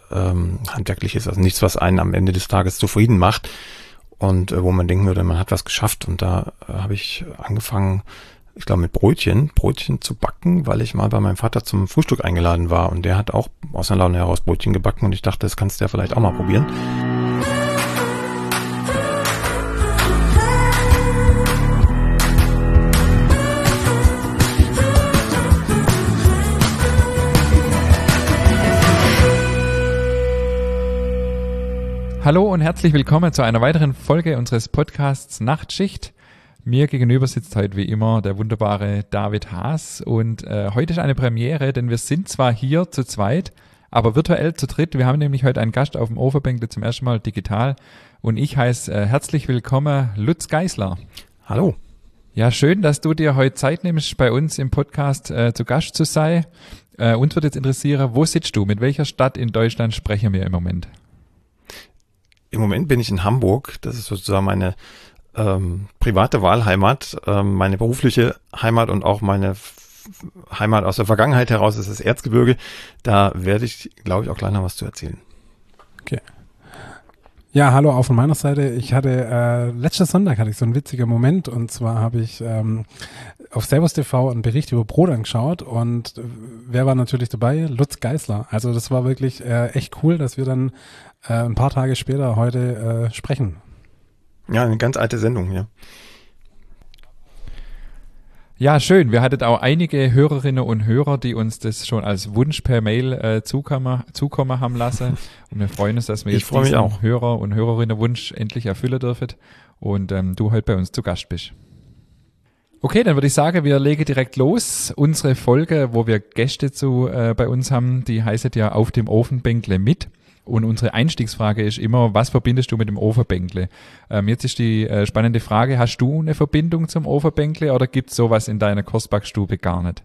handwerklich ist, also nichts, was einen am Ende des Tages zufrieden macht und wo man denken würde, man hat was geschafft. Und da habe ich angefangen, ich glaube mit Brötchen zu backen, weil ich mal bei meinem Vater zum Frühstück eingeladen war und der hat auch aus einer Laune heraus Brötchen gebacken und ich dachte, das kannst du ja vielleicht auch mal probieren. Hallo und herzlich willkommen zu einer weiteren Folge unseres Podcasts Nachtschicht. Mir gegenüber sitzt heute wie immer der wunderbare David Haas und heute ist eine Premiere, denn wir sind zwar hier zu zweit, aber virtuell zu dritt. Wir haben nämlich heute einen Gast auf dem Overbänkle zum ersten Mal digital und ich heiße herzlich willkommen Lutz Geisler. Hallo. Ja, schön, dass du dir heute Zeit nimmst, bei uns im Podcast zu Gast zu sein. Uns würde jetzt interessieren, wo sitzt du? Mit welcher Stadt in Deutschland sprechen wir im Moment? Im Moment bin ich in Hamburg. Das ist sozusagen meine private Wahlheimat, meine berufliche Heimat und auch meine Heimat aus der Vergangenheit heraus ist das Erzgebirge. Da werde ich, glaube ich, auch gleich noch was zu erzählen. Okay. Ja, hallo auch von meiner Seite. Ich hatte, letzten Sonntag hatte ich so einen witzigen Moment und zwar habe ich auf Servus TV einen Bericht über Brot angeschaut und wer war natürlich dabei? Lutz Geisler. Also das war wirklich echt cool, dass wir dann ein paar Tage später heute sprechen. Ja, eine ganz alte Sendung, ja. Ja, schön. Wir hatten auch einige Hörerinnen und Hörer, die uns das schon als Wunsch per Mail zukommen haben lassen. Und wir freuen uns, dass wir jetzt diesen Hörer- und Hörerinnenwunsch endlich erfüllen dürfen und du heute bei uns zu Gast bist. Okay, dann würde ich sagen, wir legen direkt los. Unsere Folge, wo wir Gäste bei uns haben, die heißt ja auf dem Ofenbänkle mit. Und unsere Einstiegsfrage ist immer, was verbindest du mit dem Ofenbänkle? Jetzt ist die spannende Frage, hast du eine Verbindung zum Ofenbänkle oder gibt es sowas in deiner Kursbackstube gar nicht?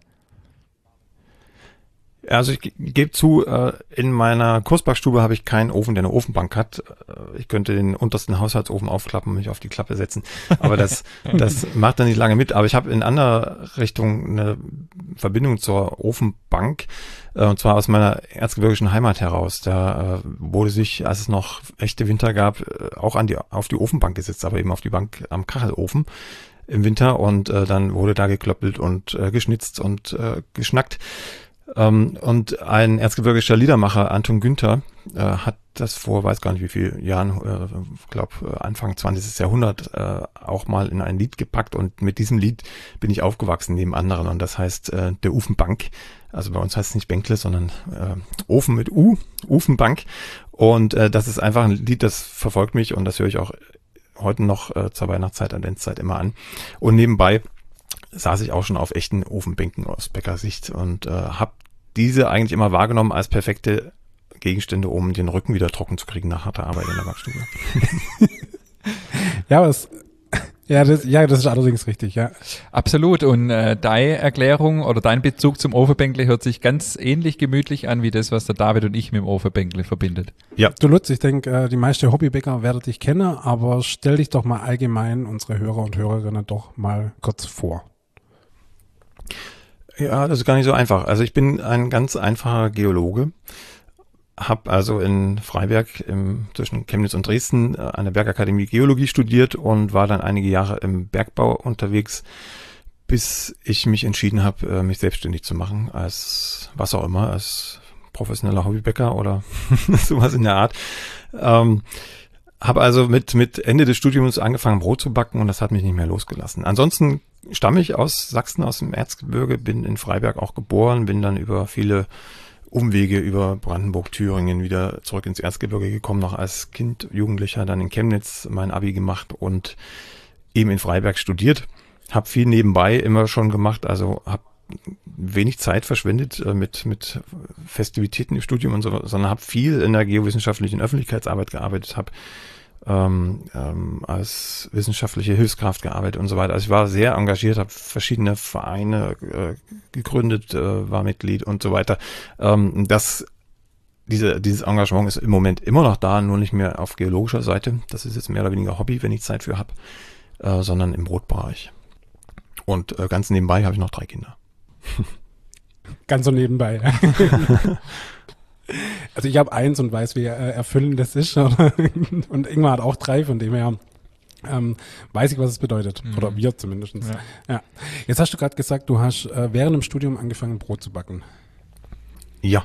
Also ich gebe zu, in meiner Kursbackstube habe ich keinen Ofen, der eine Ofenbank hat. Ich könnte den untersten Haushaltsofen aufklappen und mich auf die Klappe setzen. Aber das macht dann nicht lange mit. Aber ich habe in anderer Richtung eine Verbindung zur Ofenbank. Und zwar aus meiner erzgebirgischen Heimat heraus. Da wurde sich, als es noch echte Winter gab, auch auf die Ofenbank gesetzt, aber eben auf die Bank am Kachelofen im Winter. Und dann wurde da geklöppelt und geschnitzt und geschnackt. Und ein erzgebirgischer Liedermacher, Anton Günther, hat das vor, weiß gar nicht wie vielen Jahren, glaube Anfang 20. Jahrhundert, auch mal in ein Lied gepackt und mit diesem Lied bin ich aufgewachsen neben anderen und das heißt der Ofenbank. Also bei uns heißt es nicht Bänkle, sondern Ofen mit U, Ofenbank und das ist einfach ein Lied, das verfolgt mich und das höre ich auch heute noch zur Weihnachtszeit, Adventszeit immer an und nebenbei saß ich auch schon auf echten Ofenbänken aus Bäckersicht und habe diese eigentlich immer wahrgenommen als perfekte Gegenstände, um den Rücken wieder trocken zu kriegen nach harter Arbeit in der Backstube. Das ist allerdings richtig, ja. Absolut. Und deine Erklärung oder dein Bezug zum Ofenbänkle hört sich ganz ähnlich gemütlich an wie das, was der David und ich mit dem Ofenbänkle verbindet. Ja. Du Lutz, ich denke, die meisten Hobbybäcker werden dich kennen, aber stell dich doch mal allgemein unsere Hörer und Hörerinnen doch mal kurz vor. Ja, das ist gar nicht so einfach. Also ich bin ein ganz einfacher Geologe, habe also in Freiberg zwischen Chemnitz und Dresden an der Bergakademie Geologie studiert und war dann einige Jahre im Bergbau unterwegs, bis ich mich entschieden habe, mich selbstständig zu machen, als was auch immer, als professioneller Hobbybäcker oder sowas in der Art. Habe also mit Ende des Studiums angefangen, Brot zu backen und das hat mich nicht mehr losgelassen. Ansonsten stamme ich aus Sachsen, aus dem Erzgebirge, bin in Freiberg auch geboren, bin dann über viele Umwege über Brandenburg, Thüringen wieder zurück ins Erzgebirge gekommen, noch als Kind, Jugendlicher, dann in Chemnitz mein Abi gemacht und eben in Freiberg studiert. Habe viel nebenbei immer schon gemacht, also habe wenig Zeit verschwendet mit Festivitäten im Studium und so, sondern habe viel in der geowissenschaftlichen Öffentlichkeitsarbeit gearbeitet, habe als wissenschaftliche Hilfskraft gearbeitet und so weiter. Also ich war sehr engagiert, habe verschiedene Vereine gegründet, war Mitglied und so weiter. Dieses Engagement ist im Moment immer noch da, nur nicht mehr auf geologischer Seite. Das ist jetzt mehr oder weniger Hobby, wenn ich Zeit für habe, sondern im Brotbereich. Und ganz nebenbei habe ich noch 3 Kinder. Ganz so nebenbei. Also ich habe 1 und weiß, wie erfüllend das ist. Oder? Und Ingmar hat auch 3, von dem her weiß ich, was es bedeutet. Oder wir zumindest. Ja. Jetzt hast du gerade gesagt, du hast während dem Studium angefangen, Brot zu backen. Ja,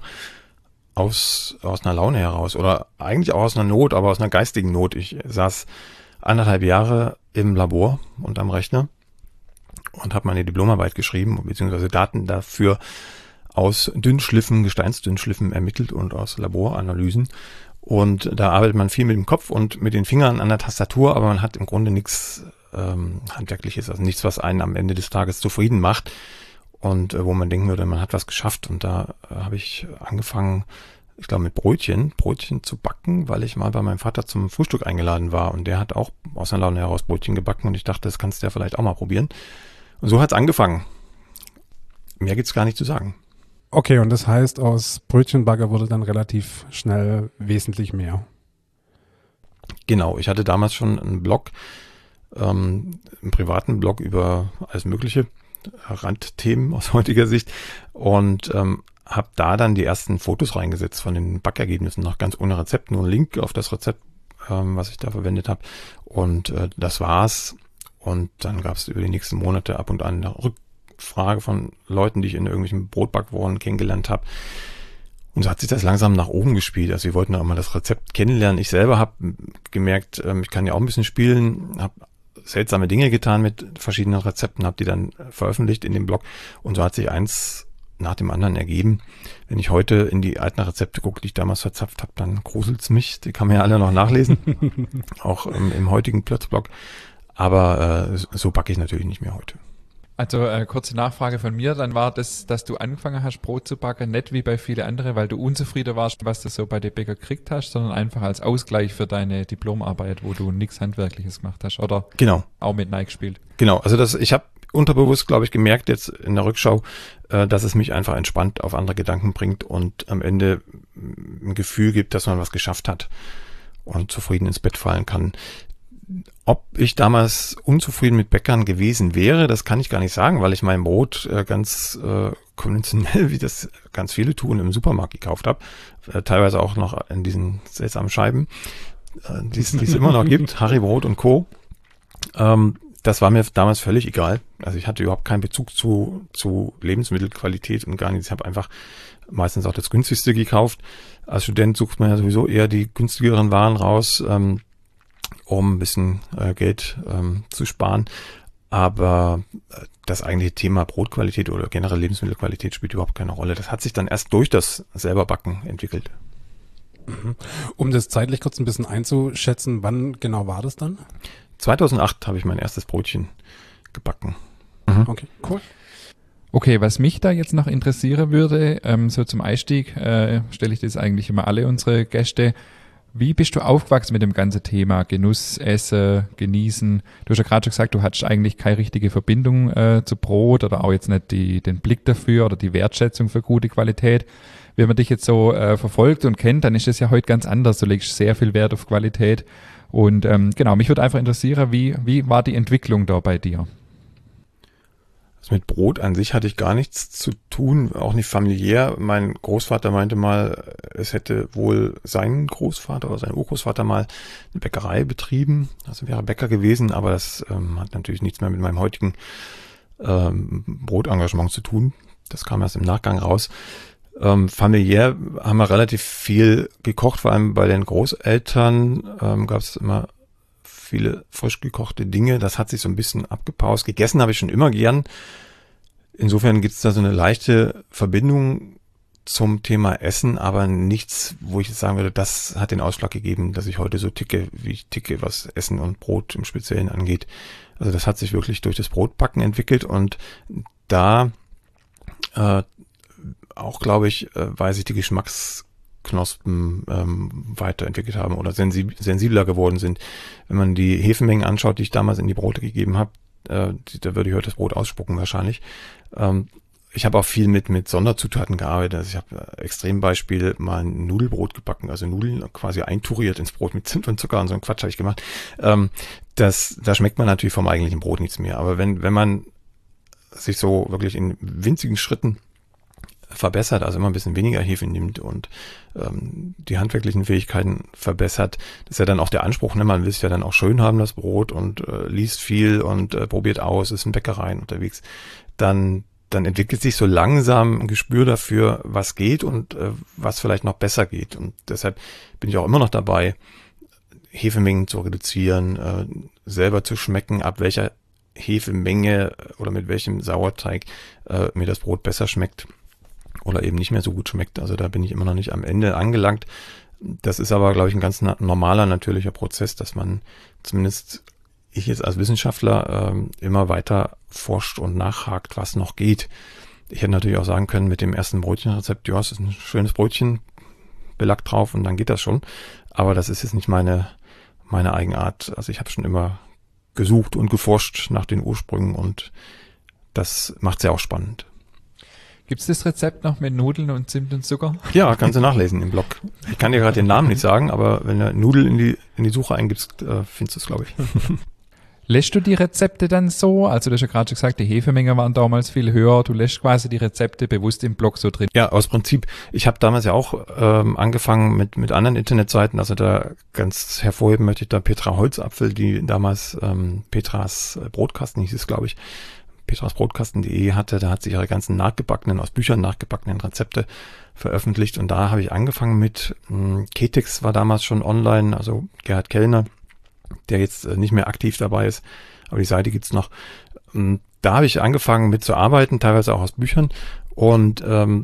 aus einer Laune heraus oder eigentlich auch aus einer Not, aber aus einer geistigen Not. Ich saß 1,5 Jahre im Labor und am Rechner und habe meine Diplomarbeit geschrieben, beziehungsweise Daten dafür aus Dünnschliffen, Gesteinsdünnschliffen ermittelt und aus Laboranalysen. Und da arbeitet man viel mit dem Kopf und mit den Fingern an der Tastatur, aber man hat im Grunde nichts Handwerkliches, also nichts, was einen am Ende des Tages zufrieden macht und wo man denken würde, man hat was geschafft. Und da habe ich angefangen, ich glaube mit Brötchen zu backen, weil ich mal bei meinem Vater zum Frühstück eingeladen war und der hat auch aus einer Laune heraus Brötchen gebacken und ich dachte, das kannst du ja vielleicht auch mal probieren. Und so hat's angefangen. Mehr gibt's gar nicht zu sagen. Okay, und das heißt, aus Brötchenbagger wurde dann relativ schnell wesentlich mehr. Genau, ich hatte damals schon einen Blog, einen privaten Blog über alles mögliche Randthemen aus heutiger Sicht und habe da dann die ersten Fotos reingesetzt von den Backergebnissen, noch ganz ohne Rezept, nur ein Link auf das Rezept, was ich da verwendet habe und das war's. Und dann gab es über die nächsten Monate ab und an eine Rückfrage von Leuten, die ich in irgendwelchen Brotbackforen kennengelernt habe. Und so hat sich das langsam nach oben gespielt. Also wir wollten auch mal das Rezept kennenlernen. Ich selber habe gemerkt, ich kann ja auch ein bisschen spielen, habe seltsame Dinge getan mit verschiedenen Rezepten, habe die dann veröffentlicht in dem Blog. Und so hat sich eins nach dem anderen ergeben. Wenn ich heute in die alten Rezepte gucke, die ich damals verzapft habe, dann gruselt's mich. Die kann man ja alle noch nachlesen. Auch im heutigen Plötzblog. Aber so backe ich natürlich nicht mehr heute. Also kurze Nachfrage von mir, dann war das, dass du angefangen hast, Brot zu backen, nicht wie bei vielen anderen, weil du unzufrieden warst, was du so bei den Bäcker gekriegt hast, sondern einfach als Ausgleich für deine Diplomarbeit, wo du nichts Handwerkliches gemacht hast, oder? Genau. Auch mit Nike gespielt. Genau, also ich habe unterbewusst, glaube ich, gemerkt jetzt in der Rückschau, dass es mich einfach entspannt auf andere Gedanken bringt und am Ende ein Gefühl gibt, dass man was geschafft hat und zufrieden ins Bett fallen kann. Ob ich damals unzufrieden mit Bäckern gewesen wäre, das kann ich gar nicht sagen, weil ich mein Brot ganz konventionell, wie das ganz viele tun, im Supermarkt gekauft habe. Teilweise auch noch in diesen seltsamen Scheiben, die es immer noch gibt, Haribrot und Co. Das war mir damals völlig egal. Also ich hatte überhaupt keinen Bezug zu Lebensmittelqualität und gar nichts. Ich habe einfach meistens auch das günstigste gekauft. Als Student sucht man ja sowieso eher die günstigeren Waren raus, um ein bisschen Geld zu sparen. Aber das eigentliche Thema Brotqualität oder generell Lebensmittelqualität spielt überhaupt keine Rolle. Das hat sich dann erst durch das selber Backen entwickelt. Um das zeitlich kurz ein bisschen einzuschätzen, wann genau war das dann? 2008 habe ich mein erstes Brötchen gebacken. Okay, cool. Okay, was mich da jetzt noch interessieren würde, so zum Einstieg, stelle ich das eigentlich immer alle unsere Gäste. Wie bist du aufgewachsen mit dem ganzen Thema Genuss, Essen, Genießen? Du hast ja gerade schon gesagt, du hattest eigentlich keine richtige Verbindung zu Brot oder auch jetzt nicht den Blick dafür oder die Wertschätzung für gute Qualität. Wenn man dich jetzt so verfolgt und kennt, dann ist das ja heute ganz anders. Du legst sehr viel Wert auf Qualität. Und genau, mich würde einfach interessieren, wie war die Entwicklung da bei dir? Also mit Brot an sich hatte ich gar nichts zu tun, auch nicht familiär. Mein Großvater meinte mal, es hätte wohl sein Großvater oder sein Urgroßvater mal eine Bäckerei betrieben. Also wäre Bäcker gewesen, aber das hat natürlich nichts mehr mit meinem heutigen Brotengagement zu tun. Das kam erst im Nachgang raus. Familiär haben wir relativ viel gekocht, vor allem bei den Großeltern gab es immer viele frisch gekochte Dinge. Das hat sich so ein bisschen abgepaust. Gegessen habe ich schon immer gern. Insofern gibt es da so eine leichte Verbindung zum Thema Essen, aber nichts, wo ich jetzt sagen würde, das hat den Ausschlag gegeben, dass ich heute so ticke, wie ich ticke, was Essen und Brot im Speziellen angeht. Also das hat sich wirklich durch das Brotbacken entwickelt und da auch, glaube ich, weil sich die Geschmacksknospen weiterentwickelt haben oder sensibler geworden sind. Wenn man die Hefenmengen anschaut, die ich damals in die Brote gegeben habe, da würde ich heute das Brot ausspucken wahrscheinlich. Ich habe auch viel mit Sonderzutaten gearbeitet. Also ich habe Extrembeispiel mal ein Nudelbrot gebacken, also Nudeln quasi einturiert ins Brot mit Zimt und Zucker und so einen Quatsch habe ich gemacht. Da schmeckt man natürlich vom eigentlichen Brot nichts mehr. Aber wenn man sich so wirklich in winzigen Schritten verbessert, also immer ein bisschen weniger Hefe nimmt und die handwerklichen Fähigkeiten verbessert. Das ist ja dann auch der Anspruch, ne? Man will es ja dann auch schön haben, das Brot, und liest viel und probiert aus, ist in Bäckereien unterwegs. Dann entwickelt sich so langsam ein Gespür dafür, was geht und was vielleicht noch besser geht. Und deshalb bin ich auch immer noch dabei, Hefemengen zu reduzieren, selber zu schmecken, ab welcher Hefemenge oder mit welchem Sauerteig mir das Brot besser schmeckt oder eben nicht mehr so gut schmeckt. Also da bin ich immer noch nicht am Ende angelangt. Das ist aber, glaube ich, ein ganz normaler, natürlicher Prozess, dass man zumindest, ich jetzt als Wissenschaftler, immer weiter forscht und nachhakt, was noch geht. Ich hätte natürlich auch sagen können, mit dem ersten Brötchenrezept, ja, es ist ein schönes Brötchen, Belag drauf und dann geht das schon. Aber das ist jetzt nicht meine Eigenart. Also ich habe schon immer gesucht und geforscht nach den Ursprüngen und das macht es ja auch spannend. Gibt es das Rezept noch mit Nudeln und Zimt und Zucker? Ja, kannst du nachlesen im Blog. Ich kann dir gerade den Namen nicht sagen, aber wenn du Nudel in die Suche eingibst, findest du es, glaube ich. Lässt du die Rezepte dann so? Also du hast ja gerade schon gesagt, die Hefemengen waren damals viel höher. Du lässt quasi die Rezepte bewusst im Blog so drin. Ja, aus Prinzip. Ich habe damals ja auch angefangen mit anderen Internetseiten. Also da ganz hervorheben möchte ich da Petra Holzapfel, die damals Petras Brotkasten hieß es, glaube ich, petrasbrotkasten.de hatte. Da hat sie ihre ganzen aus Büchern nachgebackenen Rezepte veröffentlicht. Und da habe ich angefangen mit Ketex war damals schon online, also Gerhard Kellner, der jetzt nicht mehr aktiv dabei ist, aber die Seite gibt's noch. Da habe ich angefangen mit zu arbeiten, teilweise auch aus Büchern. Und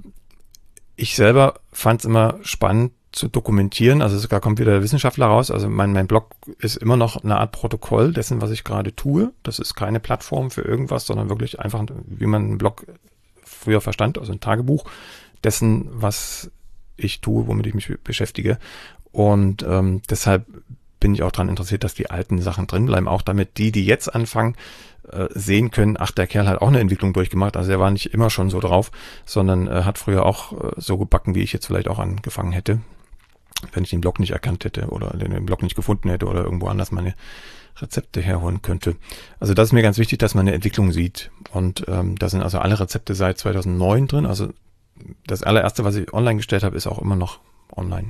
ich selber fand es immer spannend zu dokumentieren. Also sogar kommt wieder der Wissenschaftler raus. Also mein Blog ist immer noch eine Art Protokoll dessen, was ich gerade tue. Das ist keine Plattform für irgendwas, sondern wirklich einfach, wie man einen Blog früher verstand, also ein Tagebuch dessen, was ich tue, womit ich mich beschäftige. Und deshalb bin ich auch daran interessiert, dass die alten Sachen drin bleiben, auch damit die jetzt anfangen, sehen können, ach, der Kerl hat auch eine Entwicklung durchgemacht, also er war nicht immer schon so drauf, sondern hat früher auch so gebacken, wie ich jetzt vielleicht auch angefangen hätte, wenn ich den Blog nicht erkannt hätte oder den Blog nicht gefunden hätte oder irgendwo anders meine Rezepte herholen könnte. Also das ist mir ganz wichtig, dass man eine Entwicklung sieht, und da sind also alle Rezepte seit 2009 drin, also das allererste, was ich online gestellt habe, ist auch immer noch online.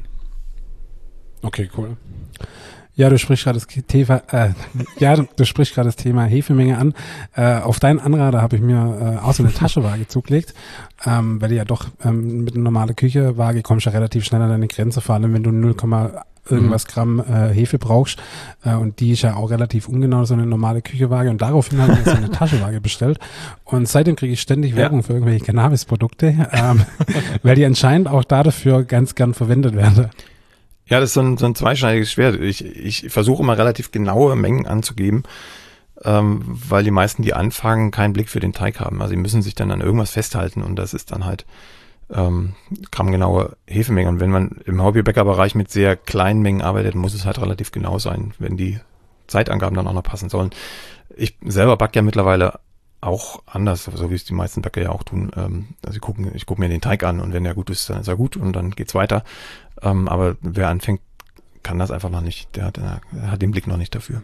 Okay, cool. Ja, du sprichst gerade das Thema Hefemenge an. Auf deinen Anrater habe ich mir auch so eine Taschenwaage zugelegt, weil du ja doch mit einer normalen Küchenwaage kommst ja relativ schnell an deine Grenze, vor allem wenn du 0, irgendwas Gramm Hefe brauchst, und die ist ja auch relativ ungenau, so eine normale Küchenwaage, und daraufhin habe ich mir so eine Taschenwaage bestellt, und seitdem kriege ich ständig Werbung für irgendwelche Cannabis-Produkte, weil die anscheinend auch dafür ganz gern verwendet werden. Ja, das ist so ein zweischneidiges Schwert. Ich versuche immer relativ genaue Mengen anzugeben, weil die meisten, die anfangen, keinen Blick für den Teig haben. Also sie müssen sich dann an irgendwas festhalten, und das ist dann halt grammgenaue Hefemengen. Und wenn man im Hobbybäckerbereich mit sehr kleinen Mengen arbeitet, muss es halt relativ genau sein, wenn die Zeitangaben dann auch noch passen sollen. Ich selber backe ja mittlerweile auch anders, so wie es die meisten Bäcker ja auch tun. Also ich gucke mir den Teig an, und wenn er gut ist, dann ist er gut, und dann geht's weiter. Aber wer anfängt, kann das einfach noch nicht. Der hat den Blick noch nicht dafür.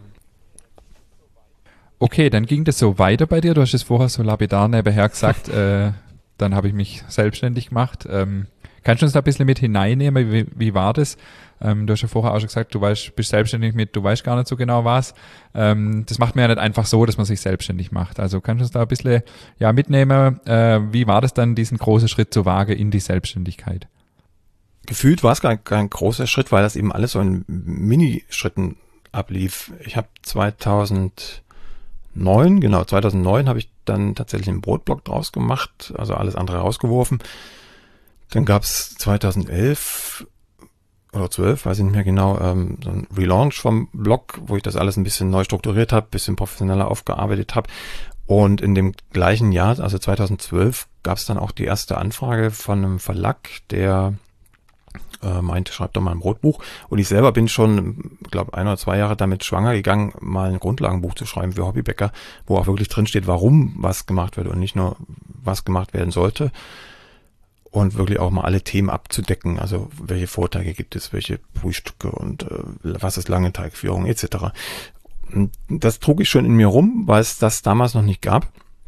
Okay, dann ging das so weiter bei dir. Du hast es vorher so lapidar nebenher gesagt, dann habe ich mich selbstständig gemacht. Kannst du uns da ein bisschen mit hineinnehmen? Wie war das? Du hast ja vorher auch schon gesagt, bist selbstständig du weißt gar nicht so genau was. Das macht man ja nicht einfach so, dass man sich selbstständig macht. Also kannst du uns da ein bisschen mitnehmen? Wie war das dann, diesen großen Schritt zu wagen in die Selbstständigkeit? Gefühlt war es gar kein großer Schritt, weil das eben alles so in Minischritten ablief. Ich habe 2009 habe ich dann tatsächlich einen Brotblog draus gemacht, also alles andere rausgeworfen. Dann gab es 2011 oder 12, weiß ich nicht mehr genau, so ein Relaunch vom Blog, wo ich das alles ein bisschen neu strukturiert habe, bisschen professioneller aufgearbeitet habe. Und in dem gleichen Jahr, also 2012, gab es dann auch die erste Anfrage von einem Verlag, der meinte, schreib doch mal ein Brotbuch. Und ich selber bin schon, glaube 1 oder 2 Jahre damit schwanger gegangen, mal ein Grundlagenbuch zu schreiben für Hobbybäcker, wo auch wirklich drin steht, warum was gemacht wird und nicht nur, was gemacht werden sollte. Und wirklich auch mal alle Themen abzudecken, also welche Vorteile gibt es, welche Frühstücke und was ist lange Teigführung etc. Und das trug ich schon in mir rum, weil es das damals noch nicht gab.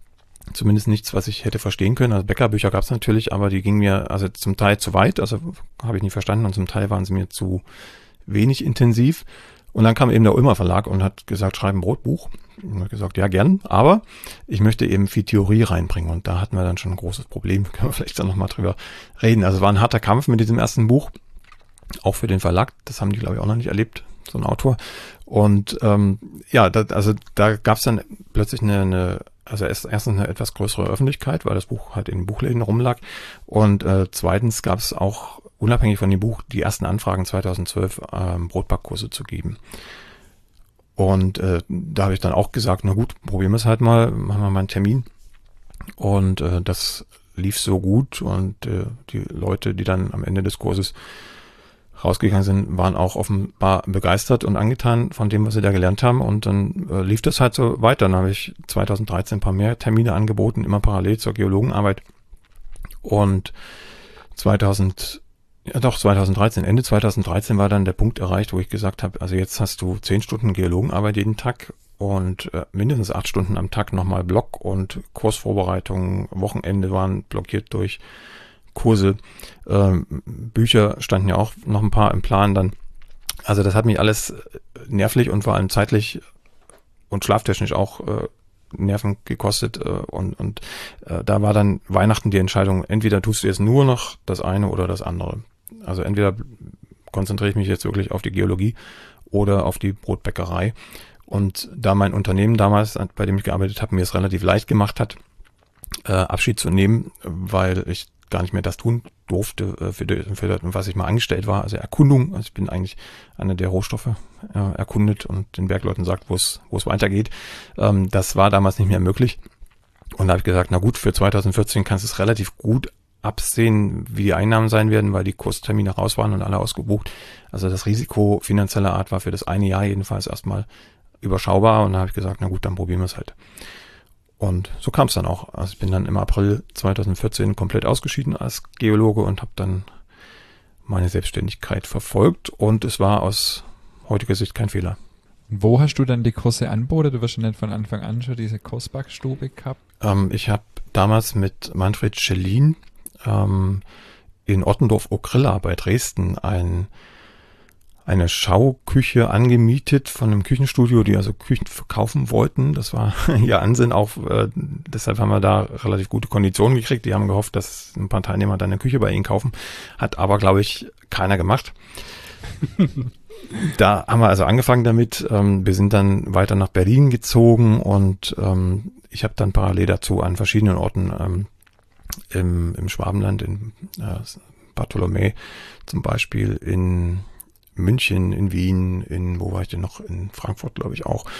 Zumindest nichts, was ich hätte verstehen können. Also Bäckerbücher gab es natürlich, aber die gingen mir also zum Teil zu weit, also habe ich nicht verstanden, und zum Teil waren sie mir zu wenig intensiv. Und dann kam eben der Ulmer Verlag und hat gesagt, schreib ein Brotbuch. Und ich habe gesagt, ja gern, aber ich möchte eben viel Theorie reinbringen. Und da hatten wir dann schon ein großes Problem. Können wir vielleicht dann nochmal drüber reden. Also es war ein harter Kampf mit diesem ersten Buch, auch für den Verlag. Das haben die, glaube ich, auch noch nicht erlebt, so ein Autor. Und da gab es dann plötzlich erstens eine etwas größere Öffentlichkeit, weil das Buch halt in den Buchläden rumlag. Und zweitens gab es auch, unabhängig von dem Buch, die ersten Anfragen 2012, Brotbackkurse zu geben. Und da habe ich dann auch gesagt, na gut, probieren wir es halt mal, machen wir mal einen Termin. Und das lief so gut und die Leute, die dann am Ende des Kurses rausgegangen sind, waren auch offenbar begeistert und angetan von dem, was sie da gelernt haben. Und dann lief das halt so weiter. Dann habe ich 2013 ein paar mehr Termine angeboten, immer parallel zur Geologenarbeit. Und Ende 2013 war dann der Punkt erreicht, wo ich gesagt habe, also jetzt hast du 10 Stunden Geologenarbeit jeden Tag und mindestens 8 Stunden am Tag nochmal Block und Kursvorbereitungen, Wochenende waren blockiert durch Kurse, Bücher standen ja auch noch ein paar im Plan dann. Also das hat mich alles nervlich und vor allem zeitlich und schlaftechnisch auch Nerven gekostet und da war dann Weihnachten die Entscheidung, entweder tust du jetzt nur noch das eine oder das andere. Also entweder konzentriere ich mich jetzt wirklich auf die Geologie oder auf die Brotbäckerei. Und da mein Unternehmen damals, bei dem ich gearbeitet habe, mir es relativ leicht gemacht hat, Abschied zu nehmen, weil ich gar nicht mehr das tun durfte, für was ich mal angestellt war, also Erkundung. Also ich bin eigentlich einer, der Rohstoffe erkundet und den Bergleuten sagt, wo es weitergeht. Das war damals nicht mehr möglich. Und da habe ich gesagt, na gut, für 2014 kannst du es relativ gut absehen, wie die Einnahmen sein werden, weil die Kurstermine raus waren und alle ausgebucht. Also das Risiko finanzieller Art war für das eine Jahr jedenfalls erstmal überschaubar. Und da habe ich gesagt, na gut, dann probieren wir es halt. Und so kam es dann auch. Also ich bin dann im April 2014 komplett ausgeschieden als Geologe und habe dann meine Selbstständigkeit verfolgt. Und es war aus heutiger Sicht kein Fehler. Wo hast du dann die Kurse angeboten? Du wirst ja nicht von Anfang an schon diese Kursbackstube gehabt. Ich habe damals mit Manfred Schellin in Ottendorf-Okrilla bei Dresden eine Schauküche angemietet von einem Küchenstudio, die also Küchen verkaufen wollten. Das war ihr Ansinnen auch, deshalb haben wir da relativ gute Konditionen gekriegt. Die haben gehofft, dass ein paar Teilnehmer dann eine Küche bei ihnen kaufen. Hat aber, glaube ich, keiner gemacht. Da haben wir also angefangen damit. Wir sind dann weiter nach Berlin gezogen und ich habe dann parallel dazu an verschiedenen Orten im Schwabenland, in Bartholomä zum Beispiel, in München, in Wien, wo war ich denn noch? In Frankfurt, glaube ich, auch.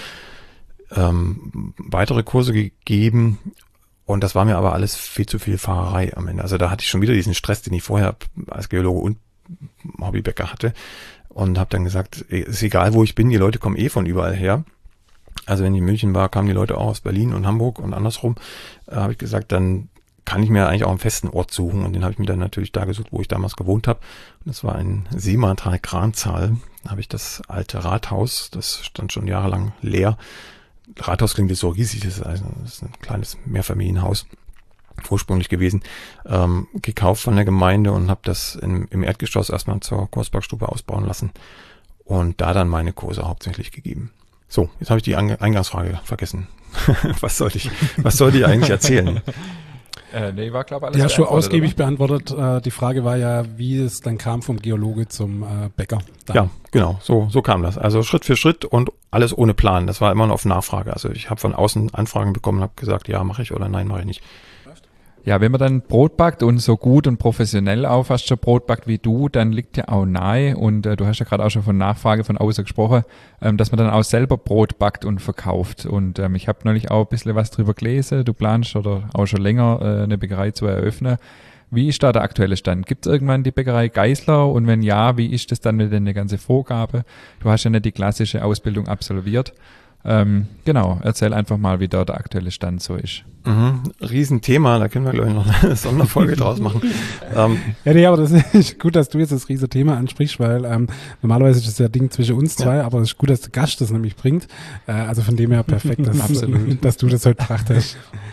Weitere Kurse gegeben. Und das war mir aber alles viel zu viel Fahrerei am Ende. Also da hatte ich schon wieder diesen Stress, den ich vorher als Geologe und Hobbybäcker hatte. Und habe dann gesagt, ist egal, wo ich bin, die Leute kommen eh von überall her. Also wenn ich in München war, kamen die Leute auch aus Berlin und Hamburg und andersrum. Habe ich gesagt, dann kann ich mir eigentlich auch einen festen Ort suchen. Und den habe ich mir dann natürlich da gesucht, wo ich damals gewohnt habe. Und das war in Seemartal-Kranzahl. Da habe ich das alte Rathaus, das stand schon jahrelang leer. Rathaus klingt jetzt so riesig, das ist ein kleines Mehrfamilienhaus ursprünglich gewesen, gekauft von der Gemeinde und habe das im Erdgeschoss erstmal zur Kursbackstube ausbauen lassen und da dann meine Kurse hauptsächlich gegeben. So, jetzt habe ich die Eingangsfrage vergessen. Was sollte ich eigentlich erzählen? Nee, war glaube ich alles. Ja, schon ausgiebig beantwortet. Die Frage war ja, wie es dann kam vom Geologe zum Bäcker. Dann. Ja, genau, so kam das. Also Schritt für Schritt und alles ohne Plan. Das war immer nur auf Nachfrage. Also ich habe von außen Anfragen bekommen und habe gesagt, ja, mache ich oder nein, mache ich nicht. Ja, wenn man dann Brot backt und so gut und professionell auch fast schon Brot backt wie du, dann liegt ja auch nahe und du hast ja gerade auch schon von Nachfrage von außen gesprochen, dass man dann auch selber Brot backt und verkauft. Und ich habe neulich auch ein bisschen was drüber gelesen. Du planst oder auch schon länger eine Bäckerei zu eröffnen. Wie ist da der aktuelle Stand? Gibt es irgendwann die Bäckerei Geisler? Und wenn ja, wie ist das dann mit der ganzen Vorgabe? Du hast ja nicht die klassische Ausbildung absolviert. Genau, erzähl einfach mal, wie da der aktuelle Stand so ist. Riesenthema, da können wir, glaube ich, noch eine Sonderfolge draus machen. Ja, nee, aber das ist gut, dass du jetzt das Riesenthema ansprichst, weil normalerweise ist das ja Ding zwischen uns zwei, aber es ist gut, dass der Gast das nämlich bringt. Also von dem her perfekt, dass du das heute gebracht hast.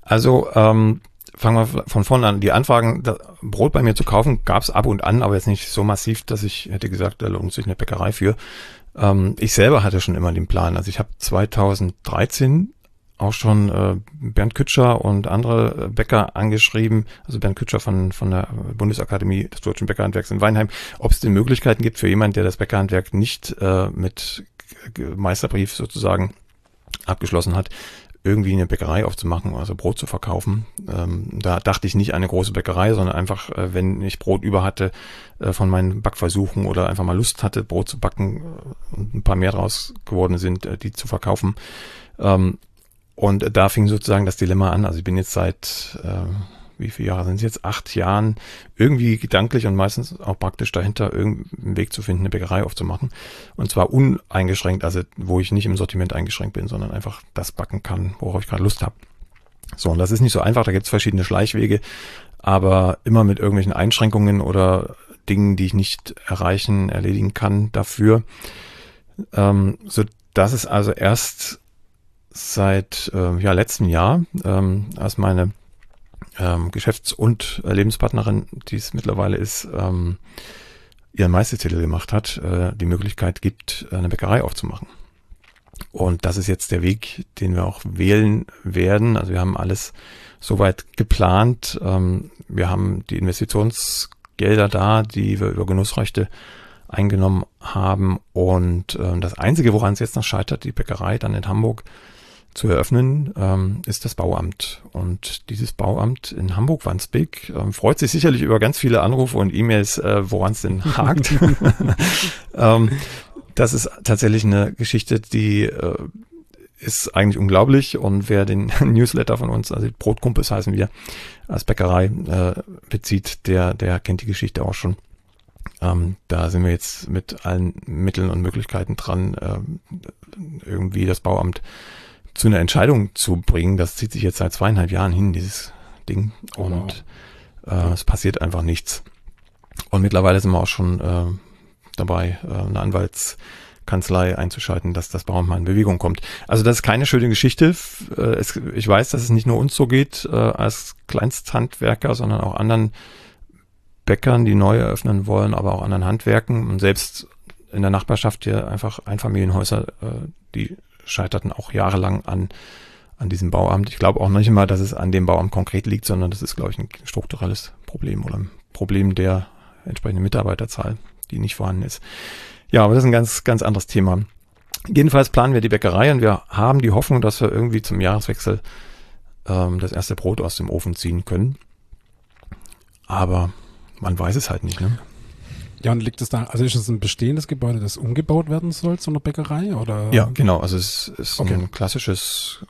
Also fangen wir von vorne an. Die Anfragen, Brot bei mir zu kaufen, gab es ab und an, aber jetzt nicht so massiv, dass ich hätte gesagt, da lohnt sich eine Bäckerei für. Ich selber hatte schon immer den Plan. Also ich habe 2013 auch schon Bernd Kütscher und andere Bäcker angeschrieben, also Bernd Kütscher von der Bundesakademie des Deutschen Bäckerhandwerks in Weinheim, ob es denn Möglichkeiten gibt für jemanden, der das Bäckerhandwerk nicht mit Meisterbrief sozusagen abgeschlossen hat, irgendwie eine Bäckerei aufzumachen, also Brot zu verkaufen. Da dachte ich nicht an eine große Bäckerei, sondern einfach, wenn ich Brot über hatte von meinen Backversuchen oder einfach mal Lust hatte, Brot zu backen und ein paar mehr draus geworden sind, die zu verkaufen. Und da fing sozusagen das Dilemma an. Also ich bin jetzt seit, wie viele Jahre sind es jetzt? 8 Jahren irgendwie gedanklich und meistens auch praktisch dahinter, irgendeinen Weg zu finden, eine Bäckerei aufzumachen. Und zwar uneingeschränkt, also wo ich nicht im Sortiment eingeschränkt bin, sondern einfach das backen kann, worauf ich gerade Lust habe. So, und das ist nicht so einfach, da gibt es verschiedene Schleichwege, aber immer mit irgendwelchen Einschränkungen oder Dingen, die ich nicht erledigen kann dafür. So dass es also erst seit letztem Jahr, als meine Geschäfts- und Lebenspartnerin, die es mittlerweile ist, ihren Meistertitel gemacht hat, die Möglichkeit gibt, eine Bäckerei aufzumachen. Und das ist jetzt der Weg, den wir auch wählen werden. Also wir haben alles soweit geplant. Wir haben die Investitionsgelder da, die wir über Genussrechte eingenommen haben. Und das Einzige, woran es jetzt noch scheitert, die Bäckerei dann in Hamburg zu eröffnen, ist das Bauamt. Und dieses Bauamt in Hamburg-Wandsbek freut sich sicherlich über ganz viele Anrufe und E-Mails, woran es denn hakt. Das ist tatsächlich eine Geschichte, die ist eigentlich unglaublich. Und wer den Newsletter von uns, also Brotkumpels heißen wir, als Bäckerei bezieht, der kennt die Geschichte auch schon. Da sind wir jetzt mit allen Mitteln und Möglichkeiten dran, irgendwie das Bauamt zu einer Entscheidung zu bringen. Das zieht sich jetzt seit 2,5 Jahren hin, dieses Ding. Und es passiert einfach nichts. Und mittlerweile sind wir auch schon dabei, eine Anwaltskanzlei einzuschalten, dass das Bauamt mal in Bewegung kommt. Also das ist keine schöne Geschichte. Ich weiß, dass es nicht nur uns so geht als Kleinsthandwerker, sondern auch anderen Bäckern, die neu eröffnen wollen, aber auch anderen Handwerken. Und selbst in der Nachbarschaft hier einfach Einfamilienhäuser, die scheiterten auch jahrelang an diesem Bauamt. Ich glaube auch nicht immer, dass es an dem Bauamt konkret liegt, sondern das ist, glaube ich, ein strukturelles Problem oder ein Problem der entsprechenden Mitarbeiterzahl, die nicht vorhanden ist. Ja, aber das ist ein ganz, ganz anderes Thema. Jedenfalls planen wir die Bäckerei und wir haben die Hoffnung, dass wir irgendwie zum Jahreswechsel das erste Brot aus dem Ofen ziehen können. Aber man weiß es halt nicht, ne? Ja, und liegt es da, also ist es ein bestehendes Gebäude, das umgebaut werden soll zu einer Bäckerei, oder? Ja, genau, also es ist ein klassisches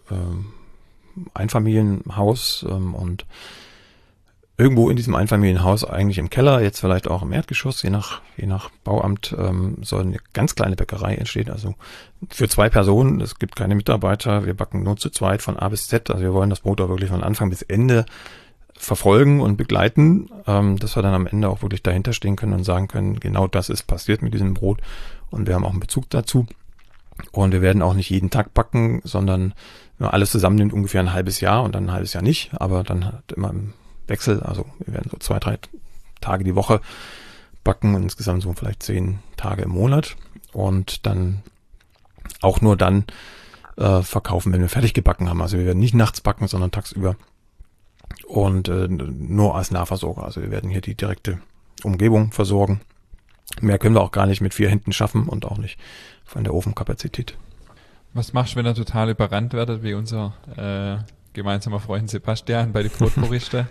Einfamilienhaus und irgendwo in diesem Einfamilienhaus, eigentlich im Keller, jetzt vielleicht auch im Erdgeschoss, je nach Bauamt, soll eine ganz kleine Bäckerei entstehen, also für 2 Personen, es gibt keine Mitarbeiter, wir backen nur zu zweit von A bis Z, also wir wollen das Brot auch wirklich von Anfang bis Ende verfolgen und begleiten, dass wir dann am Ende auch wirklich dahinter stehen können und sagen können, genau das ist passiert mit diesem Brot und wir haben auch einen Bezug dazu. Und wir werden auch nicht jeden Tag backen, sondern wenn man alles zusammennimmt, ungefähr ein halbes Jahr und dann ein halbes Jahr nicht, aber dann halt immer im Wechsel, also wir werden so 2-3 Tage die Woche backen und insgesamt so vielleicht 10 Tage im Monat und dann auch nur dann verkaufen, wenn wir fertig gebacken haben. Also wir werden nicht nachts backen, sondern tagsüber. Und nur als Nahversorger. Also wir werden hier die direkte Umgebung versorgen. Mehr können wir auch gar nicht mit 4 Händen schaffen und auch nicht von der Ofenkapazität. Was machst du, wenn er total überrannt werdet, wie unser gemeinsamer Freund Sebastian bei den Brotpuristen?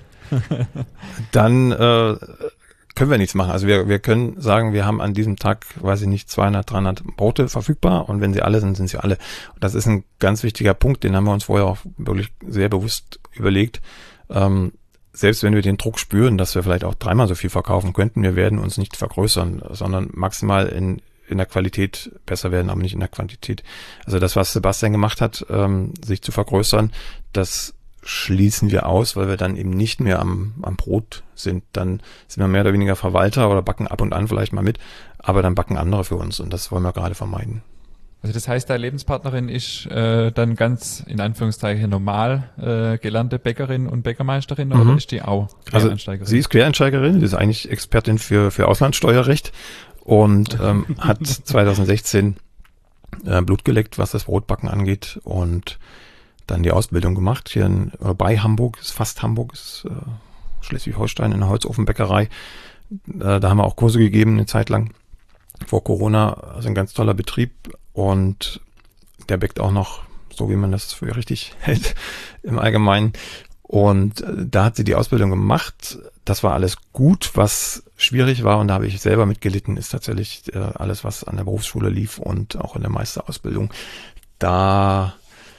Dann können wir nichts machen. Also wir können sagen, wir haben an diesem Tag, weiß ich nicht, 200, 300 Brote verfügbar und wenn sie alle sind, sind sie alle. Und das ist ein ganz wichtiger Punkt, den haben wir uns vorher auch wirklich sehr bewusst überlegt. Selbst wenn wir den Druck spüren, dass wir vielleicht auch 3-mal so viel verkaufen könnten, wir werden uns nicht vergrößern, sondern maximal in der Qualität besser werden, aber nicht in der Quantität. Also das, was Sebastian gemacht hat, sich zu vergrößern, das schließen wir aus, weil wir dann eben nicht mehr am Brot sind. Dann sind wir mehr oder weniger Verwalter oder backen ab und an vielleicht mal mit, aber dann backen andere für uns und das wollen wir gerade vermeiden. Also das heißt, deine Lebenspartnerin ist dann ganz in Anführungszeichen normal gelernte Bäckerin und Bäckermeisterin oder ist die auch Quereinsteigerin? Also sie ist Quereinsteigerin, sie ist eigentlich Expertin für Auslandssteuerrecht und hat 2016 Blut geleckt, was das Brotbacken angeht und dann die Ausbildung gemacht hier bei Hamburg, ist fast Hamburg, ist Schleswig-Holstein in der Holzofenbäckerei. Da haben wir auch Kurse gegeben eine Zeit lang vor Corona, also ein ganz toller Betrieb und der bäckt auch noch so, wie man das für richtig hält im Allgemeinen. Und da hat sie die Ausbildung gemacht. Das war alles gut, was schwierig war und da habe ich selber mitgelitten, ist tatsächlich alles, was an der Berufsschule lief und auch in der Meisterausbildung. Da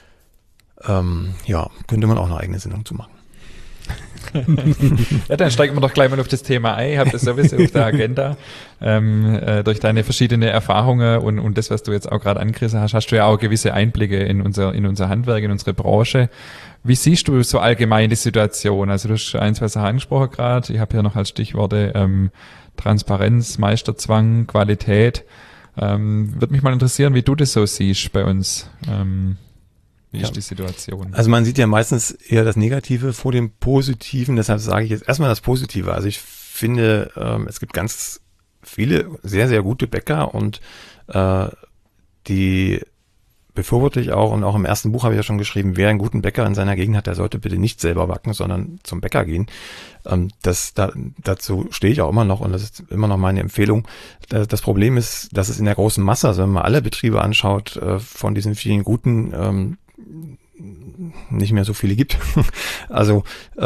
könnte man auch eine eigene Sendung zu machen. Ja, dann steigen wir doch gleich mal auf das Thema ein. Ich habe das sowieso auf der Agenda. Durch deine verschiedenen Erfahrungen und das, was du jetzt auch gerade angerissen hast, hast du ja auch gewisse Einblicke in unser Handwerk, in unsere Branche. Wie siehst du so allgemein die Situation? Also du hast ein, zwei Sachen angesprochen gerade. Ich habe hier noch als Stichworte Transparenz, Meisterzwang, Qualität. Würde mich mal interessieren, wie du das so siehst bei uns. Wie ist die Situation? Also man sieht ja meistens eher das Negative vor dem Positiven, deshalb sage ich jetzt erstmal das Positive. Also ich finde, es gibt ganz viele sehr, sehr gute Bäcker und die befürworte ich auch und auch im ersten Buch habe ich ja schon geschrieben, wer einen guten Bäcker in seiner Gegend hat, der sollte bitte nicht selber backen, sondern zum Bäcker gehen. Dazu stehe ich auch immer noch und das ist immer noch meine Empfehlung. Das Problem ist, dass es in der großen Masse, also wenn man alle Betriebe anschaut, von diesen vielen guten nicht mehr so viele gibt. Also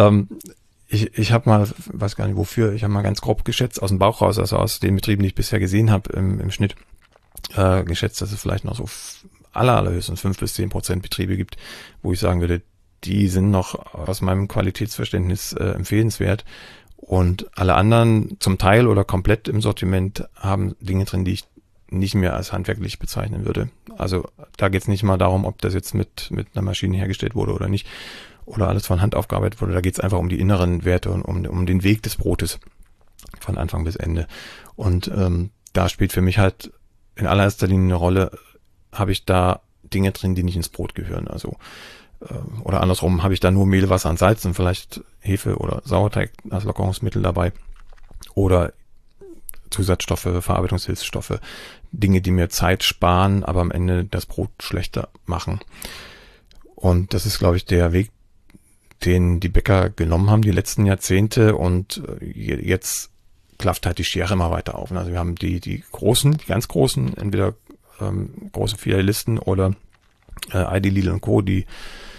ich habe mal, weiß gar nicht wofür, ich habe mal ganz grob geschätzt aus dem Bauch raus, also aus den Betrieben, die ich bisher gesehen habe im Schnitt, geschätzt, dass es vielleicht noch so allerhöchstens 5-10% Betriebe gibt, wo ich sagen würde, die sind noch aus meinem Qualitätsverständnis empfehlenswert und alle anderen zum Teil oder komplett im Sortiment haben Dinge drin, die ich nicht mehr als handwerklich bezeichnen würde. Also da geht es nicht mal darum, ob das jetzt mit einer Maschine hergestellt wurde oder nicht oder alles von Hand aufgearbeitet wurde. Da geht es einfach um die inneren Werte und um den Weg des Brotes von Anfang bis Ende. Und da spielt für mich halt in allererster Linie eine Rolle, habe ich da Dinge drin, die nicht ins Brot gehören. Also oder andersrum, habe ich da nur Mehl, Wasser und Salz und vielleicht Hefe oder Sauerteig als Lockerungsmittel dabei oder Zusatzstoffe, Verarbeitungshilfsstoffe, Dinge, die mir Zeit sparen, aber am Ende das Brot schlechter machen. Und das ist, glaube ich, der Weg, den die Bäcker genommen haben die letzten Jahrzehnte und jetzt klafft halt die Schere immer weiter auf. Also wir haben die großen, die ganz großen, entweder große Filialisten oder Aldi, Lidl und Co., die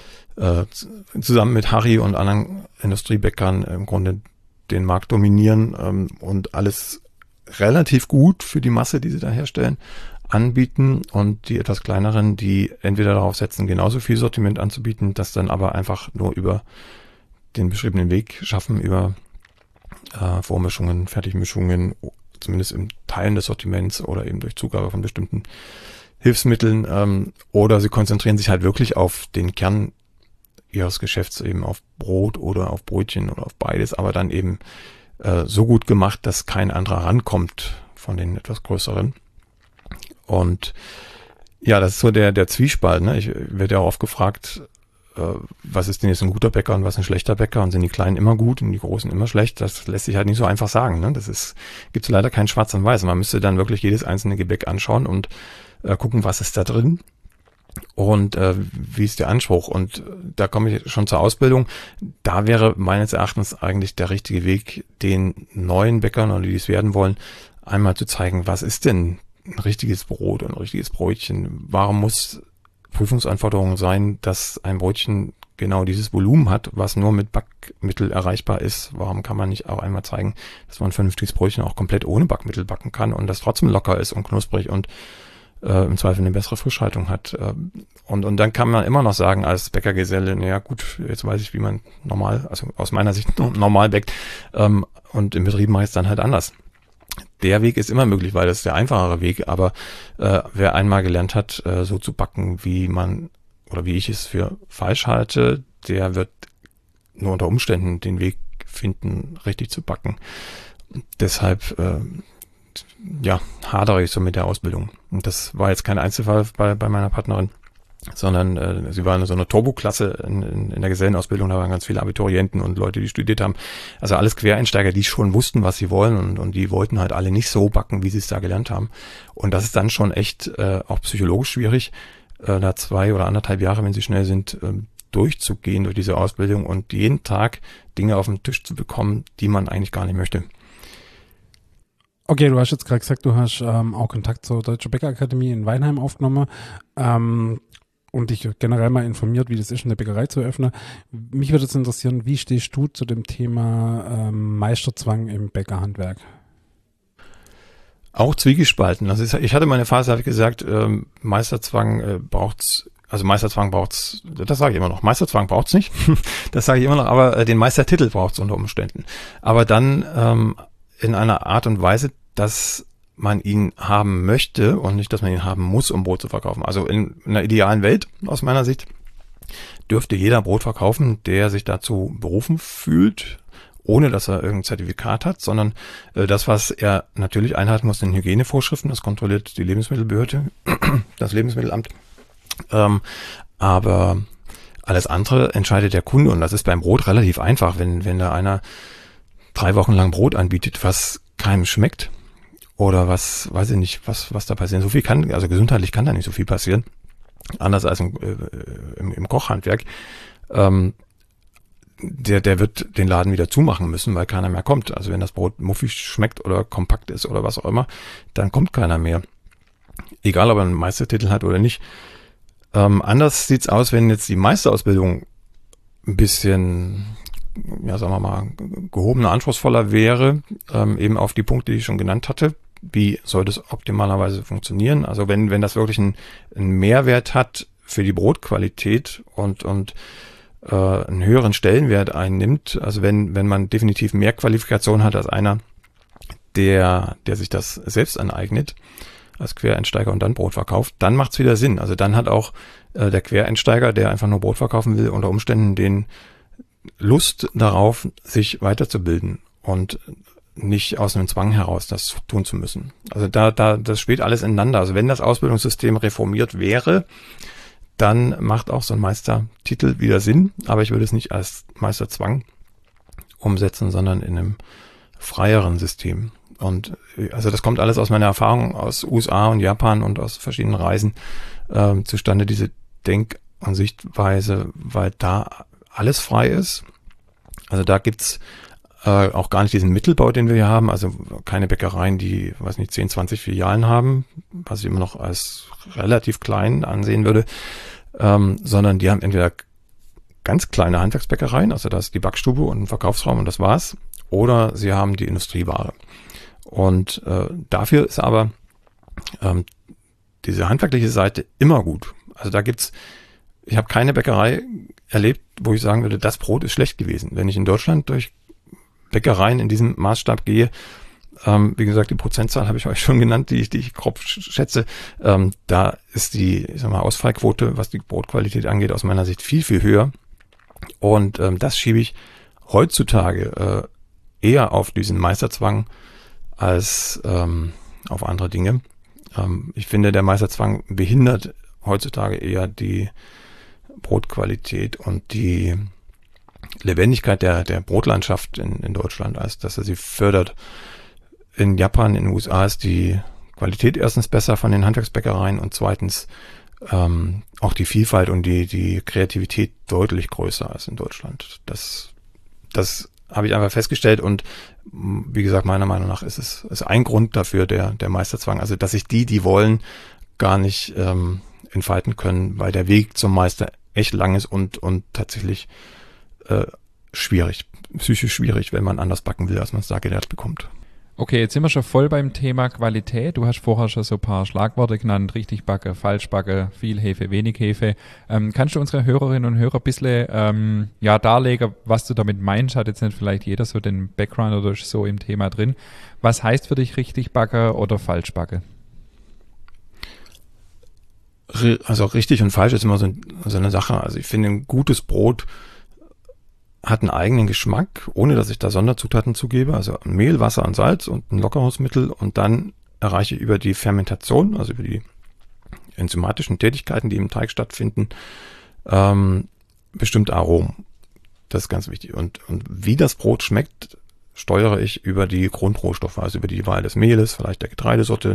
zusammen mit Harry und anderen Industriebäckern im Grunde den Markt dominieren und alles relativ gut für die Masse, die sie da herstellen, anbieten und die etwas kleineren, die entweder darauf setzen, genauso viel Sortiment anzubieten, das dann aber einfach nur über den beschriebenen Weg schaffen, über Vormischungen, Fertigmischungen, zumindest im Teilen des Sortiments oder eben durch Zugabe von bestimmten Hilfsmitteln, oder sie konzentrieren sich halt wirklich auf den Kern ihres Geschäfts, eben auf Brot oder auf Brötchen oder auf beides, aber dann eben so gut gemacht, dass kein anderer rankommt von den etwas größeren. Und ja, das ist so der Zwiespalt. Ne? Ich werde ja auch oft gefragt, was ist denn jetzt ein guter Bäcker und was ein schlechter Bäcker? Und sind die Kleinen immer gut und die Großen immer schlecht? Das lässt sich halt nicht so einfach sagen. Ne? Gibt's leider kein Schwarz und Weiß. Man müsste dann wirklich jedes einzelne Gebäck anschauen und gucken, was ist da drin und wie ist der Anspruch. Und da komme ich schon zur Ausbildung. Da wäre meines Erachtens eigentlich der richtige Weg, den neuen Bäckern oder die es werden wollen, einmal zu zeigen, was ist denn ein richtiges Brot und ein richtiges Brötchen? Warum muss Prüfungsanforderungen sein, dass ein Brötchen genau dieses Volumen hat, was nur mit Backmittel erreichbar ist? Warum kann man nicht auch einmal zeigen, dass man ein vernünftiges Brötchen auch komplett ohne Backmittel backen kann und das trotzdem locker ist und knusprig und im Zweifel eine bessere Frischhaltung hat. Und dann kann man immer noch sagen als Bäckergeselle, naja gut, jetzt weiß ich, wie man normal, also aus meiner Sicht normal bäckt, und im Betrieb mache ich es dann halt anders. Der Weg ist immer möglich, weil das ist der einfachere Weg, aber wer einmal gelernt hat, so zu backen, wie man oder wie ich es für falsch halte, der wird nur unter Umständen den Weg finden, richtig zu backen. Deshalb hadere ich so mit der Ausbildung. Und das war jetzt kein Einzelfall bei meiner Partnerin, sondern sie war in so einer Turbo-Klasse in der Gesellenausbildung, da waren ganz viele Abiturienten und Leute, die studiert haben. Also alles Quereinsteiger, die schon wussten, was sie wollen und die wollten halt alle nicht so backen, wie sie es da gelernt haben. Und das ist dann schon echt auch psychologisch schwierig, da 2 oder 1,5 Jahre, wenn sie schnell sind, durchzugehen durch diese Ausbildung und jeden Tag Dinge auf den Tisch zu bekommen, die man eigentlich gar nicht möchte. Okay, du hast jetzt gerade gesagt, du hast auch Kontakt zur Deutsche Bäckerakademie in Weinheim aufgenommen und dich generell mal informiert, wie das ist, eine Bäckerei zu eröffnen. Mich würde es interessieren, wie stehst du zu dem Thema Meisterzwang im Bäckerhandwerk? Auch zwiegespalten. Also ich hatte meine Phase, habe ich gesagt, Meisterzwang braucht's. Also Meisterzwang braucht's, das sage ich immer noch. Meisterzwang braucht's nicht, das sage ich immer noch, aber den Meistertitel braucht's unter Umständen. Aber dann in einer Art und Weise, dass man ihn haben möchte und nicht, dass man ihn haben muss, um Brot zu verkaufen. Also in einer idealen Welt, aus meiner Sicht, dürfte jeder Brot verkaufen, der sich dazu berufen fühlt, ohne dass er irgendein Zertifikat hat, sondern das, was er natürlich einhalten muss, sind Hygienevorschriften, das kontrolliert die Lebensmittelbehörde, das Lebensmittelamt. Aber alles andere entscheidet der Kunde und das ist beim Brot relativ einfach, wenn da einer 3 Wochen lang Brot anbietet, was keinem schmeckt oder was, weiß ich nicht, was da passiert. So viel kann, also gesundheitlich kann da nicht so viel passieren, anders als im Kochhandwerk. Der wird den Laden wieder zumachen müssen, weil keiner mehr kommt. Also wenn das Brot muffig schmeckt oder kompakt ist oder was auch immer, dann kommt keiner mehr. Egal, ob er einen Meistertitel hat oder nicht. Anders sieht's aus, wenn jetzt die Meisterausbildung ein bisschen, sagen wir mal, gehobener, anspruchsvoller wäre, eben auf die Punkte, die ich schon genannt hatte. Wie soll das optimalerweise funktionieren? Also wenn das wirklich einen Mehrwert hat für die Brotqualität und einen höheren Stellenwert einnimmt, also wenn man definitiv mehr Qualifikation hat als einer, der sich das selbst aneignet, als Quereinsteiger und dann Brot verkauft, dann macht's wieder Sinn. Also dann hat auch der Quereinsteiger, der einfach nur Brot verkaufen will, unter Umständen den Lust darauf, sich weiterzubilden und nicht aus einem Zwang heraus das tun zu müssen. Also das spielt alles ineinander. Also wenn das Ausbildungssystem reformiert wäre, dann macht auch so ein Meistertitel wieder Sinn, aber ich würde es nicht als Meisterzwang umsetzen, sondern in einem freieren System. Und also das kommt alles aus meiner Erfahrung aus USA und Japan und aus verschiedenen Reisen zustande, diese Denk- und Sichtweise, weil da alles frei ist. Also da gibt's auch gar nicht diesen Mittelbau, den wir hier haben, also keine Bäckereien, die, 10, 20 Filialen haben, was ich immer noch als relativ klein ansehen würde, sondern die haben entweder ganz kleine Handwerksbäckereien, also da ist die Backstube und ein Verkaufsraum und das war's, oder sie haben die Industrieware. Und dafür ist aber diese handwerkliche Seite immer gut. Also da ich habe keine Bäckerei erlebt, wo ich sagen würde, das Brot ist schlecht gewesen. Wenn ich in Deutschland durch Bäckereien in diesem Maßstab gehe, wie gesagt, die Prozentzahl habe ich euch schon genannt, die ich grob schätze, da ist die, Ausfallquote, was die Brotqualität angeht, aus meiner Sicht viel, viel höher. Und das schiebe ich heutzutage eher auf diesen Meisterzwang als auf andere Dinge. Ich finde, der Meisterzwang behindert heutzutage eher die Brotqualität und die Lebendigkeit der Brotlandschaft in Deutschland, als dass er sie fördert. In Japan, in den USA ist die Qualität erstens besser von den Handwerksbäckereien und zweitens auch die Vielfalt und die Kreativität deutlich größer als in Deutschland. Das habe ich einfach festgestellt und wie gesagt, meiner Meinung nach ist ein Grund dafür der Meisterzwang. Also, dass sich die wollen, gar nicht entfalten können, weil der Weg zum Meister echt lang ist und tatsächlich schwierig, psychisch schwierig, wenn man anders backen will, als man es da gelehrt bekommt. Okay, jetzt sind wir schon voll beim Thema Qualität. Du hast vorher schon so ein paar Schlagworte genannt, richtig backe, falsch backe, viel Hefe, wenig Hefe. Kannst du unsere Hörerinnen und Hörer ein bisschen darlegen, was du damit meinst? Hat jetzt nicht vielleicht jeder so den Background oder ist so im Thema drin. Was heißt für dich richtig backe oder falsch backe? Also richtig und falsch ist immer so eine Sache. Also ich finde, ein gutes Brot hat einen eigenen Geschmack, ohne dass ich da Sonderzutaten zugebe, also Mehl, Wasser und Salz und ein Lockerungsmittel, und dann erreiche ich über die Fermentation, also über die enzymatischen Tätigkeiten, die im Teig stattfinden, bestimmte Aromen. Das ist ganz wichtig. Und wie das Brot schmeckt, steuere ich über die Grundrohstoffe, also über die Wahl des Mehles, vielleicht der Getreidesorte,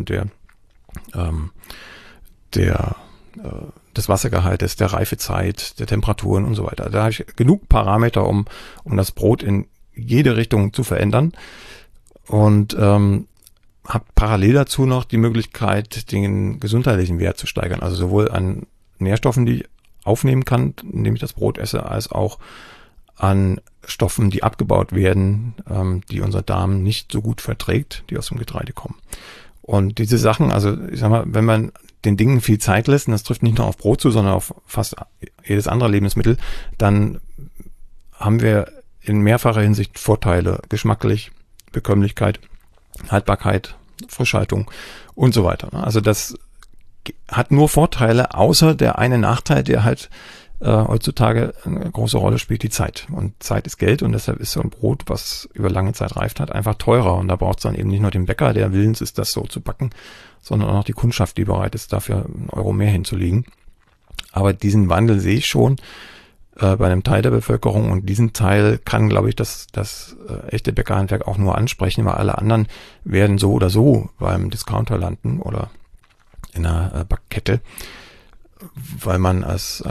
des Wassergehaltes, der Reifezeit, der Temperaturen und so weiter. Da habe ich genug Parameter, um das Brot in jede Richtung zu verändern, und habe parallel dazu noch die Möglichkeit, den gesundheitlichen Wert zu steigern. Also sowohl an Nährstoffen, die ich aufnehmen kann, indem ich das Brot esse, als auch an Stoffen, die abgebaut werden, die unser Darm nicht so gut verträgt, die aus dem Getreide kommen. Und diese Sachen, also ich sag mal, wenn man den Dingen viel Zeit lässt, und das trifft nicht nur auf Brot zu, sondern auf fast jedes andere Lebensmittel, dann haben wir in mehrfacher Hinsicht Vorteile, geschmacklich, Bekömmlichkeit, Haltbarkeit, Frischhaltung und so weiter. Also das hat nur Vorteile, außer der eine Nachteil, der halt heutzutage eine große Rolle spielt, die Zeit. Und Zeit ist Geld, und deshalb ist so ein Brot, was über lange Zeit reift hat, einfach teurer. Und da braucht es dann eben nicht nur den Bäcker, der willens ist, das so zu backen, sondern auch noch die Kundschaft, die bereit ist, dafür einen Euro mehr hinzulegen. Aber diesen Wandel sehe ich schon bei einem Teil der Bevölkerung, und diesen Teil kann, glaube ich, das echte Bäckerhandwerk auch nur ansprechen, weil alle anderen werden so oder so beim Discounter landen oder in einer Backkette, weil man als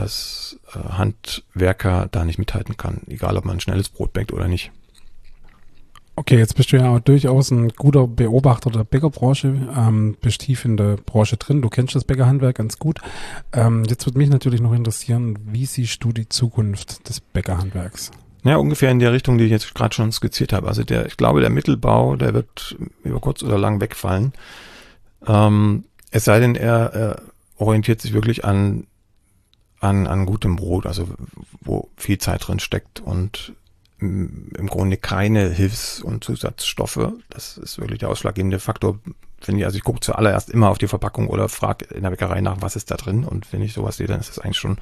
Handwerker da nicht mithalten kann, egal ob man ein schnelles Brot backt oder nicht. Okay, jetzt bist du ja auch durchaus ein guter Beobachter der Bäckerbranche, bist tief in der Branche drin, du kennst das Bäckerhandwerk ganz gut. Jetzt würde mich natürlich noch interessieren, wie siehst du die Zukunft des Bäckerhandwerks? Ja, ungefähr in der Richtung, die ich jetzt gerade schon skizziert habe. Also ich glaube, der Mittelbau, der wird über kurz oder lang wegfallen. Es sei denn, er orientiert sich wirklich an gutem Brot, also wo viel Zeit drin steckt und im Grunde keine Hilfs- und Zusatzstoffe. Das ist wirklich der ausschlaggebende Faktor, finde ich. Also ich gucke zuallererst immer auf die Verpackung oder frage in der Bäckerei nach, was ist da drin. Und wenn ich sowas sehe, dann ist das eigentlich schon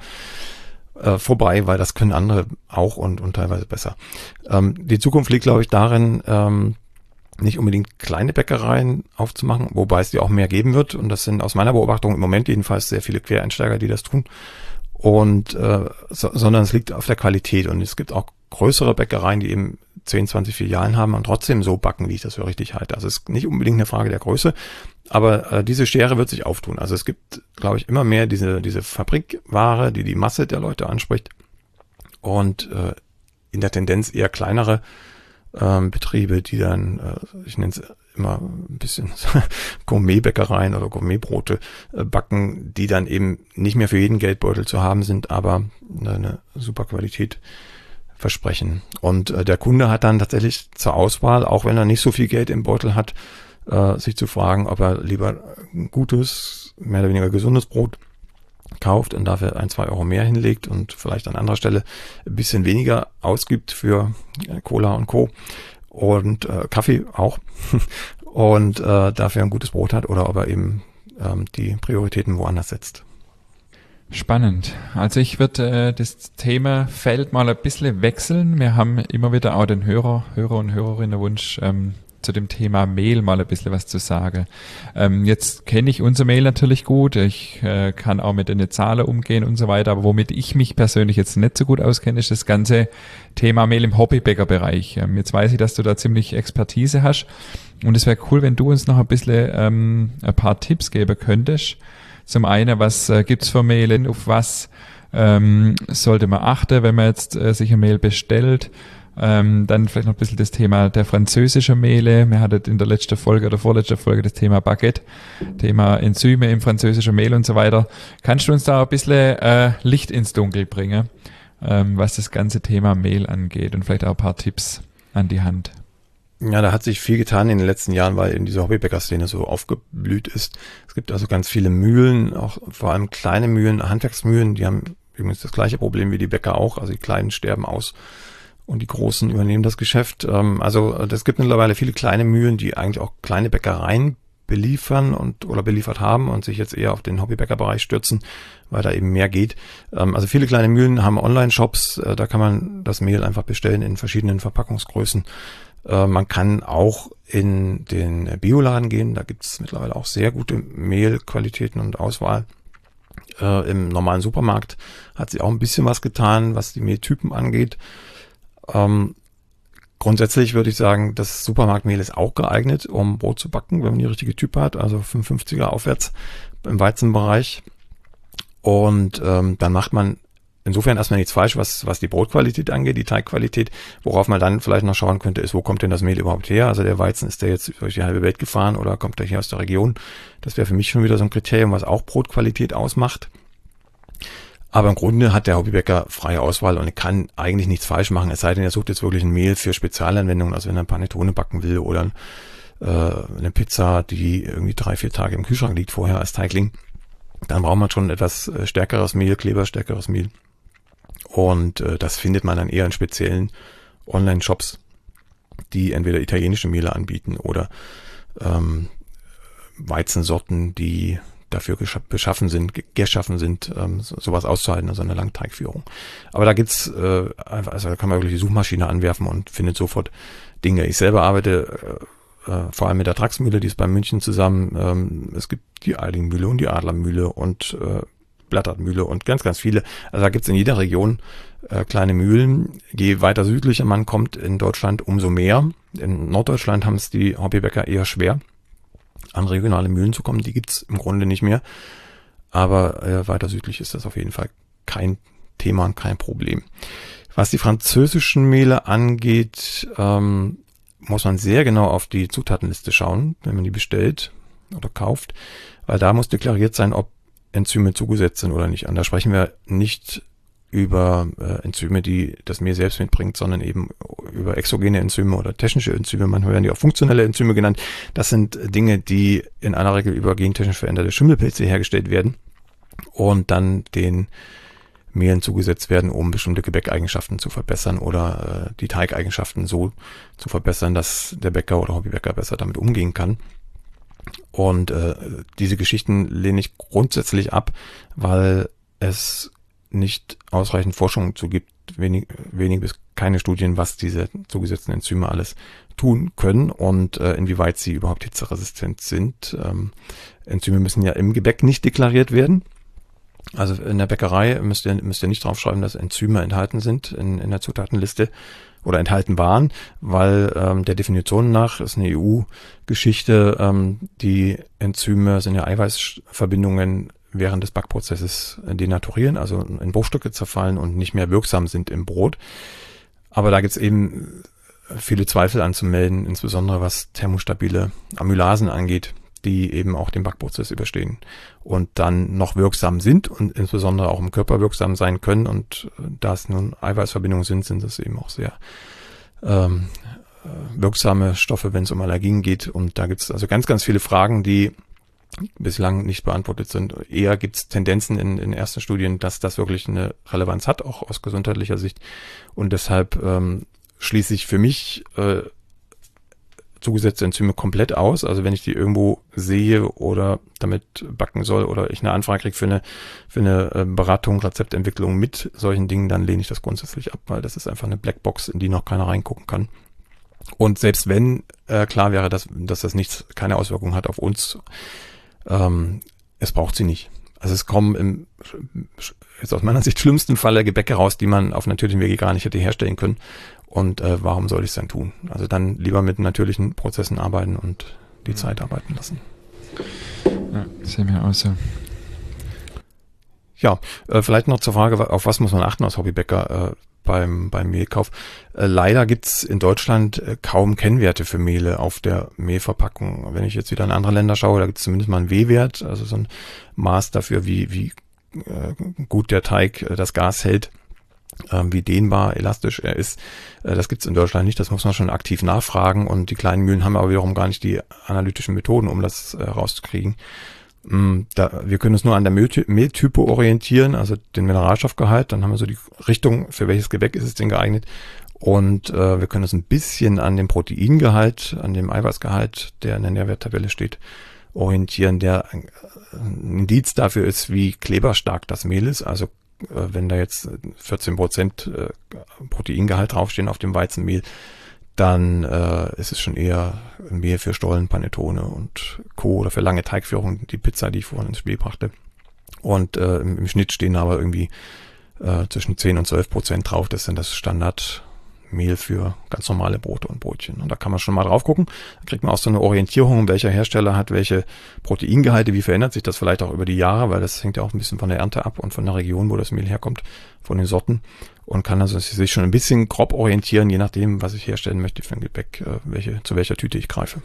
vorbei, weil das können andere auch und teilweise besser. Die Zukunft liegt, glaube ich, darin, nicht unbedingt kleine Bäckereien aufzumachen, wobei es die auch mehr geben wird. Und das sind aus meiner Beobachtung im Moment jedenfalls sehr viele Quereinsteiger, die das tun. Und sondern es liegt auf der Qualität. Und es gibt auch größere Bäckereien, die eben 10, 20 Filialen haben und trotzdem so backen, wie ich das für richtig halte. Also es ist nicht unbedingt eine Frage der Größe, aber diese Schere wird sich auftun. Also es gibt, glaube ich, immer mehr diese Fabrikware, die Masse der Leute anspricht, und in der Tendenz eher kleinere Betriebe, die dann, ich nenne es immer ein bisschen Gourmetbäckereien oder Gourmetbrote backen, die dann eben nicht mehr für jeden Geldbeutel zu haben sind, aber eine super Qualität versprechen. Und der Kunde hat dann tatsächlich zur Auswahl, auch wenn er nicht so viel Geld im Beutel hat, sich zu fragen, ob er lieber ein gutes, mehr oder weniger gesundes Brot kauft und dafür 1, 2 Euro mehr hinlegt und vielleicht an anderer Stelle ein bisschen weniger ausgibt für Cola und Co. und Kaffee auch und dafür ein gutes Brot hat, oder ob er eben die Prioritäten woanders setzt. Spannend. Also ich würde das Themafeld mal ein bisschen wechseln. Wir haben immer wieder auch den Hörer und Hörerinnenwunsch, zu dem Thema Mehl mal ein bisschen was zu sagen. Jetzt kenne ich unser Mehl natürlich gut. Ich kann auch mit den Zahlen umgehen und so weiter. Aber womit ich mich persönlich jetzt nicht so gut auskenne, ist das ganze Thema Mehl im Hobbybäckerbereich. Jetzt weiß ich, dass du da ziemlich Expertise hast. Und es wäre cool, wenn du uns noch ein bisschen ein paar Tipps geben könntest. Zum einen, was gibt's für Mehl, auf was sollte man achten, wenn man jetzt sich ein Mehl bestellt? Dann vielleicht noch ein bisschen das Thema der französischen Mehle. Wir hatten in der letzten Folge oder vorletzten Folge das Thema Baguette, Thema Enzyme im französischen Mehl und so weiter. Kannst du uns da ein bisschen Licht ins Dunkel bringen, was das ganze Thema Mehl angeht, und vielleicht auch ein paar Tipps an die Hand? Ja, da hat sich viel getan in den letzten Jahren, weil eben diese Hobbybäcker-Szene so aufgeblüht ist. Es gibt also ganz viele Mühlen, auch vor allem kleine Mühlen, Handwerksmühlen, die haben übrigens das gleiche Problem wie die Bäcker auch. Also die Kleinen sterben aus und die Großen übernehmen das Geschäft. Also es gibt mittlerweile viele kleine Mühlen, die eigentlich auch kleine Bäckereien beliefern oder beliefert haben und sich jetzt eher auf den Hobbybäckerbereich stürzen, weil da eben mehr geht. Also viele kleine Mühlen haben Online-Shops, da kann man das Mehl einfach bestellen in verschiedenen Verpackungsgrößen. Man kann auch in den Bioladen gehen, da gibt es mittlerweile auch sehr gute Mehlqualitäten und Auswahl. Im normalen Supermarkt hat sich auch ein bisschen was getan, was die Mehltypen angeht. Grundsätzlich würde ich sagen, das Supermarktmehl ist auch geeignet, um Brot zu backen, wenn man die richtige Type hat, also 55er aufwärts im Weizenbereich. Und dann macht man insofern erstmal nichts falsch, was die Brotqualität angeht, die Teigqualität. Worauf man dann vielleicht noch schauen könnte, ist, wo kommt denn das Mehl überhaupt her? Also der Weizen, ist der jetzt durch die halbe Welt gefahren oder kommt der hier aus der Region? Das wäre für mich schon wieder so ein Kriterium, was auch Brotqualität ausmacht. Aber im Grunde hat der Hobbybäcker freie Auswahl und kann eigentlich nichts falsch machen, es sei denn, er sucht jetzt wirklich ein Mehl für Spezialanwendungen, also wenn er ein Panettone backen will oder eine Pizza, die irgendwie 3-4 Tage im Kühlschrank liegt vorher als Teigling. Dann braucht man schon etwas stärkeres Mehl, kleberstärkeres Mehl. Und das findet man dann eher in speziellen Online-Shops, die entweder italienische Mehle anbieten oder Weizensorten, die dafür geschaffen sind, sowas auszuhalten, also eine Langteigführung. Aber da gibt's also da kann man wirklich die Suchmaschine anwerfen und findet sofort Dinge. Ich selber arbeite vor allem mit der Traxmühle, die ist bei München zusammen. Es gibt die Eidingmühle und die Adlermühle und Blattertmühle und ganz, ganz viele. Also da gibt's in jeder Region kleine Mühlen. Je weiter südlicher man kommt in Deutschland, umso mehr. In Norddeutschland haben es die Hobbybäcker eher schwer, an regionale Mühlen zu kommen. Die gibt's im Grunde nicht mehr. Aber weiter südlich ist das auf jeden Fall kein Thema und kein Problem. Was die französischen Mehle angeht, muss man sehr genau auf die Zutatenliste schauen, wenn man die bestellt oder kauft, weil da muss deklariert sein, ob Enzyme zugesetzt sind oder nicht. Und da sprechen wir nicht über Enzyme, die das Mehl selbst mitbringt, sondern eben über exogene Enzyme oder technische Enzyme. Manchmal werden die auch funktionelle Enzyme genannt. Das sind Dinge, die in aller Regel über gentechnisch veränderte Schimmelpilze hergestellt werden und dann den Mehlen zugesetzt werden, um bestimmte Gebäckeigenschaften zu verbessern oder die Teigeigenschaften so zu verbessern, dass der Bäcker oder Hobbybäcker besser damit umgehen kann. Und diese Geschichten lehne ich grundsätzlich ab, weil es nicht ausreichend Forschung zu gibt, wenig bis keine Studien, was diese zugesetzten Enzyme alles tun können und inwieweit sie überhaupt hitzeresistent sind. Enzyme müssen ja im Gebäck nicht deklariert werden. Also in der Bäckerei müsst ihr nicht draufschreiben, dass Enzyme enthalten sind in der Zutatenliste oder enthalten waren, weil der Definition nach ist eine EU-Geschichte, die Enzyme sind ja Eiweißverbindungen während des Backprozesses denaturieren, also in Bruchstücke zerfallen und nicht mehr wirksam sind im Brot. Aber da gibt es eben viele Zweifel anzumelden, insbesondere was thermostabile Amylasen angeht, die eben auch den Backprozess überstehen und dann noch wirksam sind und insbesondere auch im Körper wirksam sein können. Und da es nun Eiweißverbindungen sind es eben auch sehr wirksame Stoffe, wenn es um Allergien geht. Und da gibt es also ganz, ganz viele Fragen, die bislang nicht beantwortet sind. Eher gibt es Tendenzen in ersten Studien, dass das wirklich eine Relevanz hat, auch aus gesundheitlicher Sicht. Und deshalb schließe ich für mich zugesetzte Enzyme komplett aus. Also wenn ich die irgendwo sehe oder damit backen soll oder ich eine Anfrage kriege für eine Beratung, Rezeptentwicklung mit solchen Dingen, dann lehne ich das grundsätzlich ab, weil das ist einfach eine Blackbox, in die noch keiner reingucken kann. Und selbst wenn klar wäre, dass das keine Auswirkungen hat auf uns, es braucht sie nicht. Also es kommen im jetzt aus meiner Sicht schlimmsten Falle Gebäcke raus, die man auf natürlichen Wege gar nicht hätte herstellen können. Und warum soll ich es dann tun? Also dann lieber mit natürlichen Prozessen arbeiten und die Zeit arbeiten lassen. Ja, sehen wir auch so. Ja, vielleicht noch zur Frage, auf was muss man achten als Hobbybäcker beim Mehlkauf? Leider gibt's in Deutschland kaum Kennwerte für Mehle auf der Mehlverpackung. Wenn ich jetzt wieder in andere Länder schaue, da gibt's zumindest mal einen W-Wert, also so ein Maß dafür, wie gut der Teig das Gas hält, wie dehnbar, elastisch er ist. Das gibt's in Deutschland nicht, das muss man schon aktiv nachfragen und die kleinen Mühlen haben aber wiederum gar nicht die analytischen Methoden, um das rauszukriegen. Wir können uns nur an der Mehltype orientieren, also den Mineralstoffgehalt, dann haben wir so die Richtung, für welches Gebäck ist es denn geeignet und wir können uns ein bisschen an dem Proteingehalt, an dem Eiweißgehalt, der in der Nährwerttabelle steht, orientieren, der ein Indiz dafür ist, wie kleberstark das Mehl ist. Also wenn da jetzt 14% Proteingehalt draufstehen auf dem Weizenmehl, dann ist es schon eher ein Mehl für Stollen, Panettone und Co. oder für lange Teigführung, die Pizza, die ich vorhin ins Spiel brachte. Und im Schnitt stehen aber irgendwie zwischen 10 und 12% drauf. Das sind das Standardmehl für ganz normale Brote und Brötchen. Und da kann man schon mal drauf gucken. Da kriegt man auch so eine Orientierung, welcher Hersteller hat welche Proteingehalte, wie verändert sich das vielleicht auch über die Jahre, weil das hängt ja auch ein bisschen von der Ernte ab und von der Region, wo das Mehl herkommt, von den Sorten. Und kann also sich schon ein bisschen grob orientieren, je nachdem, was ich herstellen möchte für ein Gebäck, zu welcher Tüte ich greife.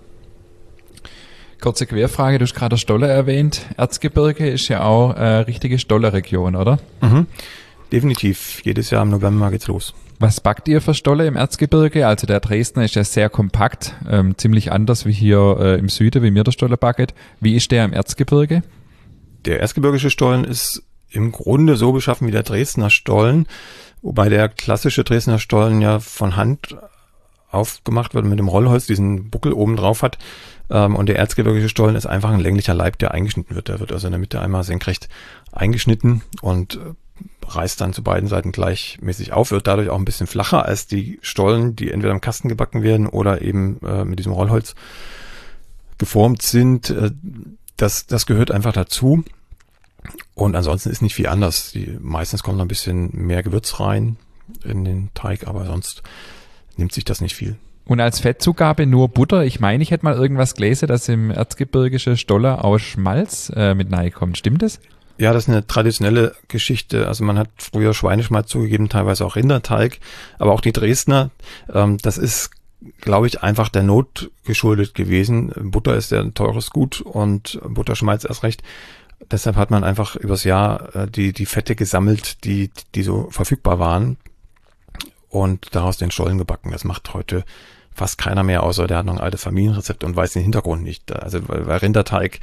Kurze Querfrage, du hast gerade Stolle erwähnt. Erzgebirge ist ja auch richtige Stolleregion, oder? Mhm. Definitiv. Jedes Jahr im November geht's los. Was backt ihr für Stolle im Erzgebirge? Also der Dresdner ist ja sehr kompakt, ziemlich anders wie hier im Süden, wie mir der Stolle backet. Wie ist der im Erzgebirge? Der erzgebirgische Stollen ist im Grunde so beschaffen wie der Dresdner Stollen, wobei der klassische Dresdner Stollen ja von Hand aufgemacht wird und mit dem Rollholz diesen Buckel oben drauf hat. Und der erzgebirgische Stollen ist einfach ein länglicher Leib, der eingeschnitten wird. Der wird also in der Mitte einmal senkrecht eingeschnitten und reißt dann zu beiden Seiten gleichmäßig auf, wird dadurch auch ein bisschen flacher als die Stollen, die entweder im Kasten gebacken werden oder eben mit diesem Rollholz geformt sind. Das gehört einfach dazu. Und ansonsten ist nicht viel anders. Meistens kommt noch ein bisschen mehr Gewürz rein in den Teig, aber sonst nimmt sich das nicht viel. Und als Fettzugabe nur Butter? Ich meine, ich hätte mal irgendwas gelesen, dass im erzgebirgische Stolle aus Schmalz mit reinkommt. Stimmt das? Ja, das ist eine traditionelle Geschichte. Also man hat früher Schweineschmalz zugegeben, teilweise auch Rinderteig, aber auch die Dresdner. Das ist, glaube ich, einfach der Not geschuldet gewesen. Butter ist ja ein teures Gut und Butterschmalz erst recht. Deshalb hat man einfach übers Jahr die Fette gesammelt, die so verfügbar waren und daraus den Stollen gebacken. Das macht heute fast keiner mehr, außer der hat noch ein altes Familienrezept und weiß den Hintergrund nicht. Also weil Rinderteig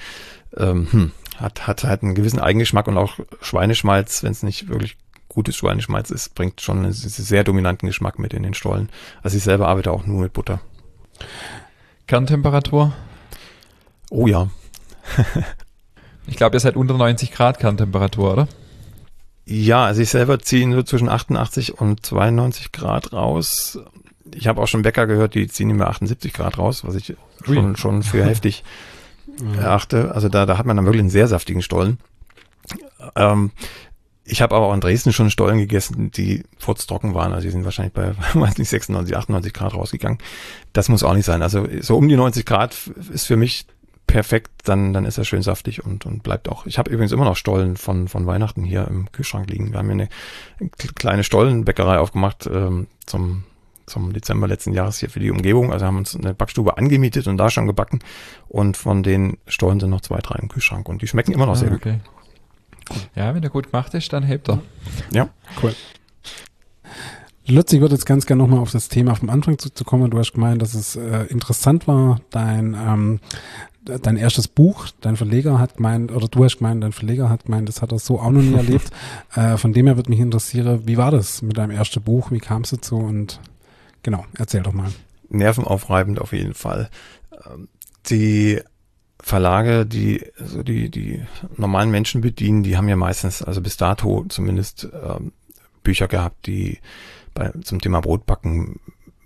hat halt einen gewissen Eigengeschmack und auch Schweineschmalz, wenn es nicht wirklich gutes Schweineschmalz ist, bringt schon einen sehr dominanten Geschmack mit in den Stollen. Also ich selber arbeite auch nur mit Butter. Kerntemperatur? Oh ja. Ich glaube, ihr seid unter 90 Grad Kerntemperatur, oder? Ja, also ich selber ziehe nur zwischen 88 und 92 Grad raus. Ich habe auch schon Bäcker gehört, die ziehen immer 78 Grad raus, was ich schon für heftig erachte. Also da hat man dann wirklich einen sehr saftigen Stollen. Ich habe aber auch in Dresden schon Stollen gegessen, die furztrocken waren. Also die sind wahrscheinlich bei, weiß nicht, 96, 98 Grad rausgegangen. Das muss auch nicht sein. Also so um die 90 Grad ist für mich perfekt, dann ist er schön saftig und bleibt auch. Ich habe übrigens immer noch Stollen von Weihnachten hier im Kühlschrank liegen. Wir haben hier eine kleine Stollenbäckerei aufgemacht zum Dezember letzten Jahres hier für die Umgebung. Also haben uns eine Backstube angemietet und da schon gebacken. Und von den Stollen sind noch 2, 3 im Kühlschrank und die schmecken immer noch sehr gut. Ja, wenn der gut gemacht ist, dann hebt er. Ja, cool. Lutz, ich würde jetzt ganz gerne nochmal auf das Thema vom Anfang zu kommen. Du hast gemeint, dass es interessant war, dein erstes Buch, dein Verleger hat gemeint, oder du hast gemeint, dein Verleger hat gemeint, das hat er so auch noch nie erlebt. Von dem her würde mich interessieren, wie war das mit deinem ersten Buch? Wie kam es dazu? Und genau, erzähl doch mal. Nervenaufreibend auf jeden Fall. Die Verlage, die normalen Menschen bedienen, die haben ja meistens, also bis dato zumindest, Bücher gehabt, die zum Thema Brotbacken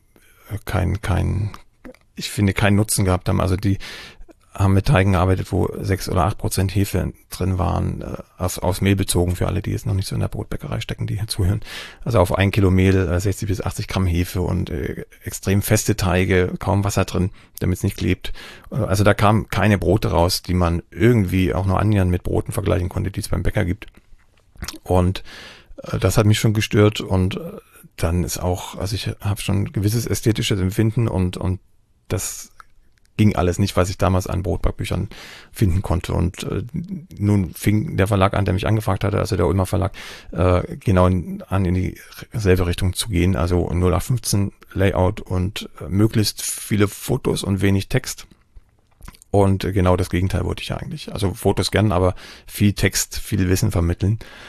keinen Nutzen gehabt haben. Also die haben mit Teigen gearbeitet, wo 6 oder 8% Hefe drin waren, aus Mehl bezogen, für alle, die jetzt noch nicht so in der Brotbäckerei stecken, die hier zuhören. Also auf 1 Kilo Mehl 60 bis 80 Gramm Hefe und extrem feste Teige, kaum Wasser drin, damit es nicht klebt. Also da kamen keine Brote raus, die man irgendwie auch nur annähernd mit Broten vergleichen konnte, die es beim Bäcker gibt. Und das hat mich schon gestört und dann ist auch, also ich habe schon ein gewisses ästhetisches Empfinden und das ging alles nicht, was ich damals an Brotbackbüchern finden konnte. Und nun fing der Verlag an, der mich angefragt hatte, also der Ulmer Verlag, genau an in dieselbe Richtung zu gehen. Also 0815 Layout und möglichst viele Fotos und wenig Text. Und genau das Gegenteil wollte ich ja eigentlich. Also Fotos gern, aber viel Text, viel Wissen vermitteln.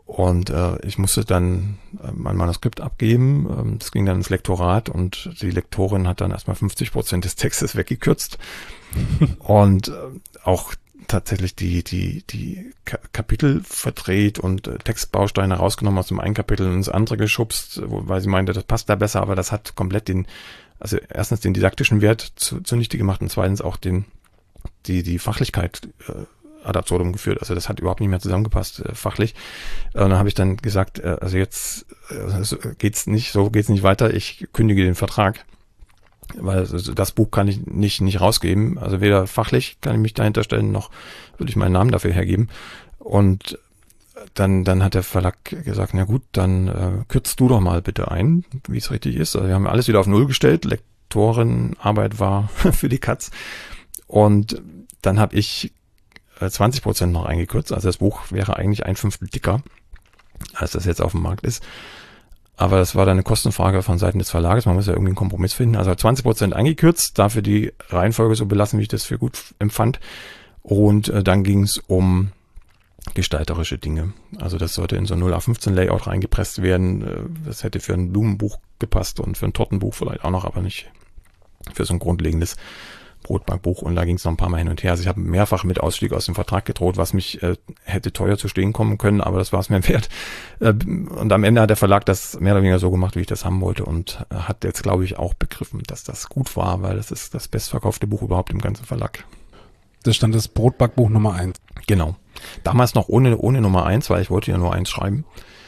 Und ich musste dann mein Manuskript abgeben. Das ging dann ins Lektorat und die Lektorin hat dann erstmal 50% des Textes weggekürzt und auch tatsächlich die Kapitel verdreht und Textbausteine rausgenommen aus dem einen Kapitel und ins andere geschubst, weil sie meinte, das passt da besser, aber das hat komplett also erstens den didaktischen Wert zunichte gemacht und zweitens auch die Fachlichkeit ad absurdum geführt. Also das hat überhaupt nicht mehr zusammengepasst, fachlich. Und dann habe ich dann gesagt, also jetzt geht's nicht weiter, ich kündige den Vertrag. Weil das Buch kann ich nicht rausgeben. Also weder fachlich kann ich mich dahinter stellen, noch würde ich meinen Namen dafür hergeben. Und dann hat der Verlag gesagt, na gut, dann kürzt du doch mal bitte ein, wie es richtig ist. Also wir haben alles wieder auf Null gestellt. Lektorenarbeit war für die Katz. Und dann habe ich 20% noch eingekürzt. Also das Buch wäre eigentlich 1/5 dicker, als das jetzt auf dem Markt ist. Aber das war dann eine Kostenfrage von Seiten des Verlages. Man muss ja irgendwie einen Kompromiss finden. Also 20% eingekürzt, dafür die Reihenfolge so belassen, wie ich das für gut empfand. Und dann ging es um gestalterische Dinge. Also das sollte in so ein 0815 Layout reingepresst werden. Das hätte für ein Blumenbuch gepasst und für ein Tortenbuch vielleicht auch noch, aber nicht für so ein grundlegendes Brotbackbuch. Und da ging es noch ein paar Mal hin und her. Also ich habe mehrfach mit Ausstieg aus dem Vertrag gedroht, was mich hätte teuer zu stehen kommen können, aber das war es mir wert. Und am Ende hat der Verlag das mehr oder weniger so gemacht, wie ich das haben wollte und hat jetzt, glaube ich, auch begriffen, dass das gut war, weil das ist das bestverkaufte Buch überhaupt im ganzen Verlag. Das stand das Brotbackbuch Nummer 1. Genau. Damals noch ohne Nummer 1, weil ich wollte ja nur 1 schreiben.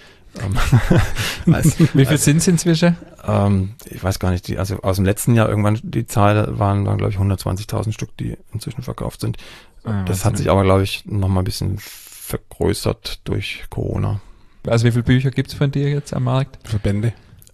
Wie viel sind es inzwischen? Ich weiß gar nicht, also aus dem letzten Jahr irgendwann, die Zahl waren glaube ich 120.000 Stück, die inzwischen verkauft sind. Das hat sich aber, glaube ich, noch mal ein bisschen vergrößert durch Corona. Also wie viele Bücher gibt es von dir jetzt am Markt? Verbände?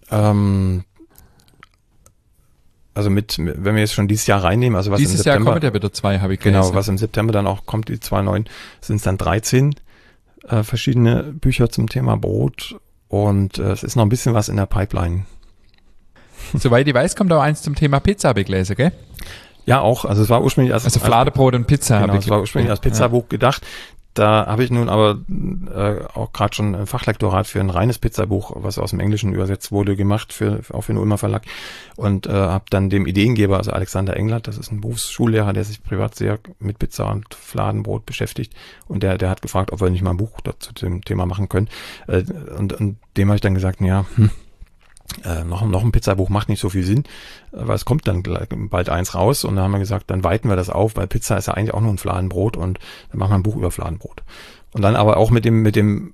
Also wenn wir jetzt schon dieses Jahr reinnehmen, also was dieses im September... Jahr kommen ja wieder 2, habe ich gelesen. Genau, was im September dann auch kommt, die 2 neuen, sind es dann 13 verschiedene Bücher zum Thema Brot und es ist noch ein bisschen was in der Pipeline. Soweit ich weiß, kommt auch eins zum Thema Pizza, habe ich gelesen, gell? Ja, auch. Also es war ursprünglich als Fladenbrot und Pizza. Genau, es war ursprünglich als Pizzabuch gedacht. Da habe ich nun aber auch gerade schon ein Fachlektorat für ein reines Pizzabuch, was aus dem Englischen übersetzt wurde, gemacht, auch für den Ulmer Verlag. Und habe dann dem Ideengeber, also Alexander Englert, das ist ein Berufsschullehrer, der sich privat sehr mit Pizza und Fladenbrot beschäftigt. Und der hat gefragt, ob wir nicht mal ein Buch dazu dem Thema machen können. Und dem habe ich dann gesagt, ja, noch ein Pizzabuch macht nicht so viel Sinn, weil es kommt dann bald eins raus und dann haben wir gesagt, dann weiten wir das auf, weil Pizza ist ja eigentlich auch nur ein Fladenbrot und dann machen wir ein Buch über Fladenbrot. Und dann aber auch mit dem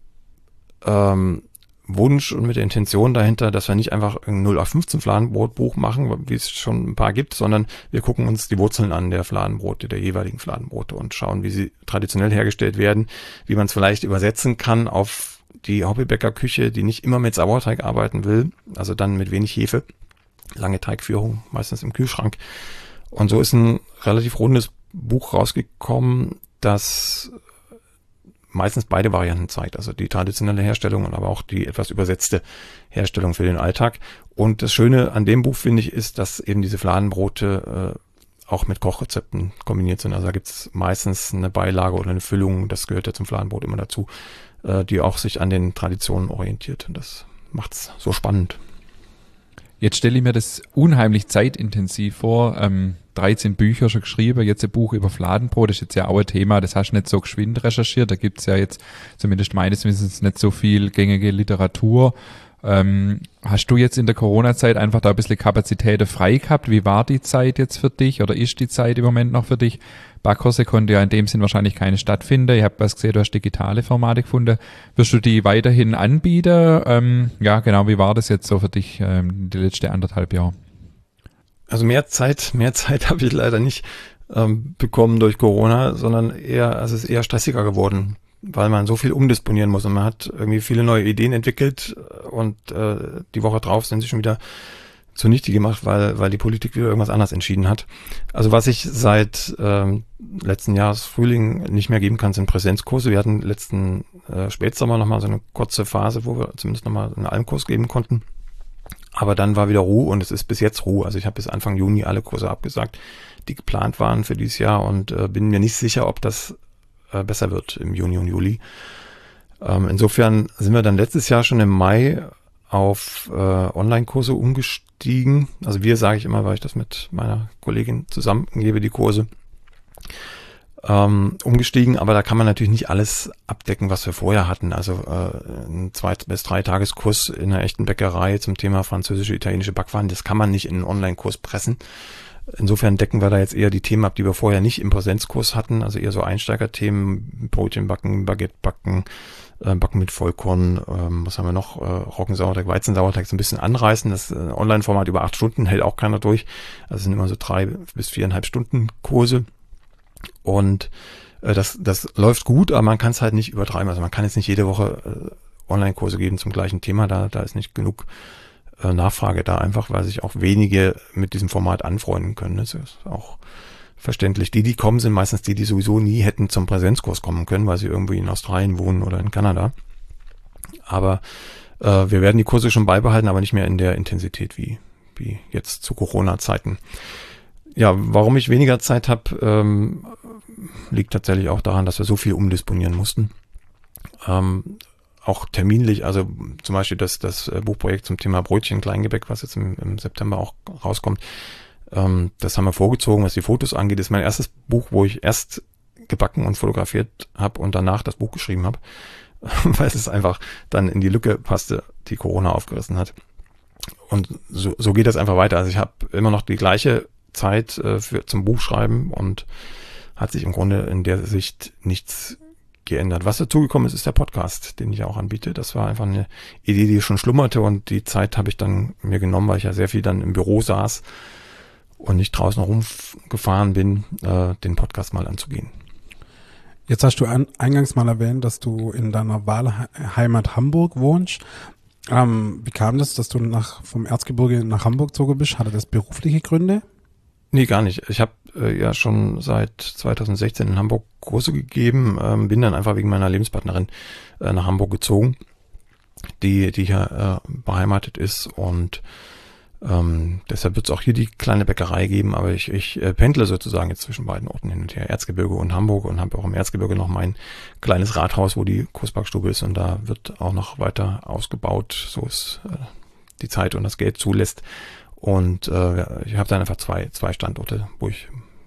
Wunsch und mit der Intention dahinter, dass wir nicht einfach ein 0815 Fladenbrotbuch machen, wie es schon ein paar gibt, sondern wir gucken uns die Wurzeln an der Fladenbrote, der jeweiligen Fladenbrote und schauen, wie sie traditionell hergestellt werden, wie man es vielleicht übersetzen kann auf die Hobbybäckerküche, die nicht immer mit Sauerteig arbeiten will, also dann mit wenig Hefe, lange Teigführung, meistens im Kühlschrank. Und so ist ein relativ rundes Buch rausgekommen, das meistens beide Varianten zeigt, also die traditionelle Herstellung und aber auch die etwas übersetzte Herstellung für den Alltag. Und das Schöne an dem Buch, finde ich, ist, dass eben diese Fladenbrote auch mit Kochrezepten kombiniert sind. Also da gibt es meistens eine Beilage oder eine Füllung, das gehört ja zum Fladenbrot immer dazu, die auch sich an den Traditionen orientiert. Und das macht's so spannend. Jetzt stelle ich mir das unheimlich zeitintensiv vor. 13 Bücher schon geschrieben, jetzt ein Buch über Fladenbrot, das ist jetzt ja auch ein Thema, das hast du nicht so geschwind recherchiert. Da gibt's ja jetzt, zumindest meines Wissens, nicht so viel gängige Literatur. Hast du jetzt in der Corona-Zeit einfach da ein bisschen Kapazitäten frei gehabt? Wie war die Zeit jetzt für dich oder ist die Zeit im Moment noch für dich? Backkurse konnte ja in dem Sinn wahrscheinlich keine stattfinden. Ich habe was gesehen, du hast digitale Formate gefunden. Wirst du die weiterhin anbieten? Ja, genau, wie war das jetzt so für dich die letzten 1,5 Jahre? Also mehr Zeit habe ich leider nicht bekommen durch Corona, sondern es ist eher stressiger geworden, weil man so viel umdisponieren muss und man hat irgendwie viele neue Ideen entwickelt und die Woche drauf sind sie schon wieder zunichte gemacht, weil die Politik wieder irgendwas anderes entschieden hat. Also was ich seit letzten Jahres Frühling nicht mehr geben kann, sind Präsenzkurse. Wir hatten letzten Spätsommer nochmal so eine kurze Phase, wo wir zumindest nochmal einen Almkurs geben konnten. Aber dann war wieder Ruhe und es ist bis jetzt Ruhe. Also ich habe bis Anfang Juni alle Kurse abgesagt, die geplant waren für dieses Jahr und bin mir nicht sicher, ob das besser wird im Juni und Juli. Insofern sind wir dann letztes Jahr schon im Mai auf Online-Kurse umgestiegen. Also wir, sage ich immer, weil ich das mit meiner Kollegin zusammengebe, die Kurse, umgestiegen. Aber da kann man natürlich nicht alles abdecken, was wir vorher hatten. Also ein 2- bis 3 Tageskurs in einer echten Bäckerei zum Thema französische, italienische Backwaren, das kann man nicht in einen Online-Kurs pressen. Insofern decken wir da jetzt eher die Themen ab, die wir vorher nicht im Präsenzkurs hatten, also eher so Einsteigerthemen, Brötchen backen, Baguette backen, Backen mit Vollkorn, was haben wir noch, Roggensauerteig, Weizensauerteig, so ein bisschen anreißen. Das Online-Format über 8 Stunden hält auch keiner durch. Also es sind immer so 3 bis 4,5 Stunden Kurse. Und das läuft gut, aber man kann es halt nicht übertreiben. Also man kann jetzt nicht jede Woche Online-Kurse geben zum gleichen Thema, da ist nicht genug Nachfrage da, einfach weil sich auch wenige mit diesem Format anfreunden können. Das ist auch verständlich. Die kommen, sind meistens die sowieso nie hätten zum Präsenzkurs kommen können, weil sie irgendwie in Australien wohnen oder in Kanada. Aber wir werden die Kurse schon beibehalten, aber nicht mehr in der Intensität wie jetzt zu Corona-Zeiten. Ja, warum ich weniger Zeit habe, liegt tatsächlich auch daran, dass wir so viel umdisponieren mussten. Auch terminlich, also zum Beispiel das Buchprojekt zum Thema Brötchen, Kleingebäck, was jetzt im September auch rauskommt, das haben wir vorgezogen, was die Fotos angeht. Das ist mein erstes Buch, wo ich erst gebacken und fotografiert habe und danach das Buch geschrieben habe, weil es einfach dann in die Lücke passte, die Corona aufgerissen hat. Und so geht das einfach weiter. Also ich habe immer noch die gleiche Zeit zum Buchschreiben und hat sich im Grunde in der Sicht nichts geändert. Was dazugekommen ist der Podcast, den ich auch anbiete. Das war einfach eine Idee, die schon schlummerte und die Zeit habe ich dann mir genommen, weil ich ja sehr viel dann im Büro saß und nicht draußen rumgefahren bin, den Podcast mal anzugehen. Jetzt hast du eingangs mal erwähnt, dass du in deiner Wahlheimat Hamburg wohnst. Wie kam das, dass du vom Erzgebirge nach Hamburg gezogen bist? Hatte das berufliche Gründe? Nee, gar nicht. Ich habe ja schon seit 2016 in Hamburg Kurse gegeben, bin dann einfach wegen meiner Lebenspartnerin nach Hamburg gezogen, die hier beheimatet ist und deshalb wird es auch hier die kleine Bäckerei geben, aber ich pendle sozusagen jetzt zwischen beiden Orten hin und her, Erzgebirge und Hamburg, und habe auch im Erzgebirge noch mein kleines Rathaus, wo die Kursbackstube ist, und da wird auch noch weiter ausgebaut, so es die Zeit und das Geld zulässt. Und ich habe dann einfach zwei Standorte, wo ich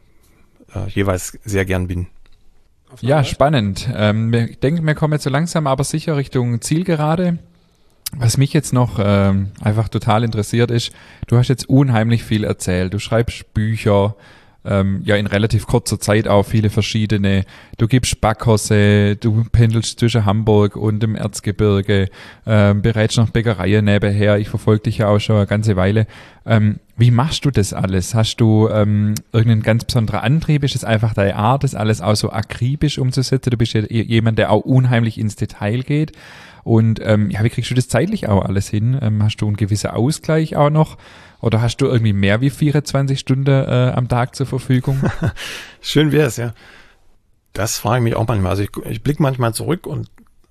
jeweils sehr gern bin. Ja, spannend. Ich denke, wir kommen jetzt so langsam aber sicher Richtung Zielgerade. Was mich jetzt noch einfach total interessiert ist, du hast jetzt unheimlich viel erzählt. Du schreibst Bücher, ja in relativ kurzer Zeit auch viele verschiedene. Du gibst Backkurse, du pendelst zwischen Hamburg und dem Erzgebirge, bereitest noch Bäckereien nebenher. Ich verfolge dich ja auch schon eine ganze Weile. Wie machst du das alles? Hast du irgendeinen ganz besonderen Antrieb? Ist es einfach deine Art, das alles auch so akribisch umzusetzen? Du bist ja jemand, der auch unheimlich ins Detail geht. Und ja, wie kriegst du das zeitlich auch alles hin? Hast du einen gewissen Ausgleich auch noch? Oder hast du irgendwie mehr wie 24 Stunden am Tag zur Verfügung? Schön wär's, ja. Das frage ich mich auch manchmal. Also ich blicke manchmal zurück und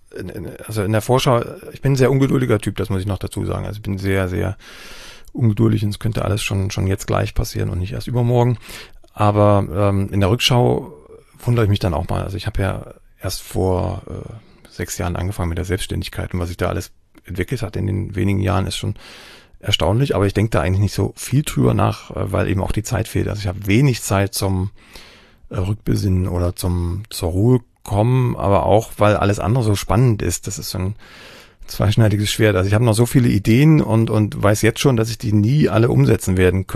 in der Vorschau, ich bin ein sehr ungeduldiger Typ, das muss ich noch dazu sagen. Also ich bin sehr, sehr ungeduldig und es könnte alles schon jetzt gleich passieren und nicht erst übermorgen. Aber in der Rückschau wundere ich mich dann auch mal. Also ich habe ja erst vor 6 Jahren angefangen mit der Selbstständigkeit, und was sich da alles entwickelt hat in den wenigen Jahren ist schon erstaunlich, aber ich denke da eigentlich nicht so viel drüber nach, weil eben auch die Zeit fehlt. Also ich habe wenig Zeit zum Rückbesinnen oder zur Ruhe kommen, aber auch, weil alles andere so spannend ist. Das ist so ein zweischneidiges Schwert. Also ich habe noch so viele Ideen und weiß jetzt schon, dass ich die nie alle umsetzen werden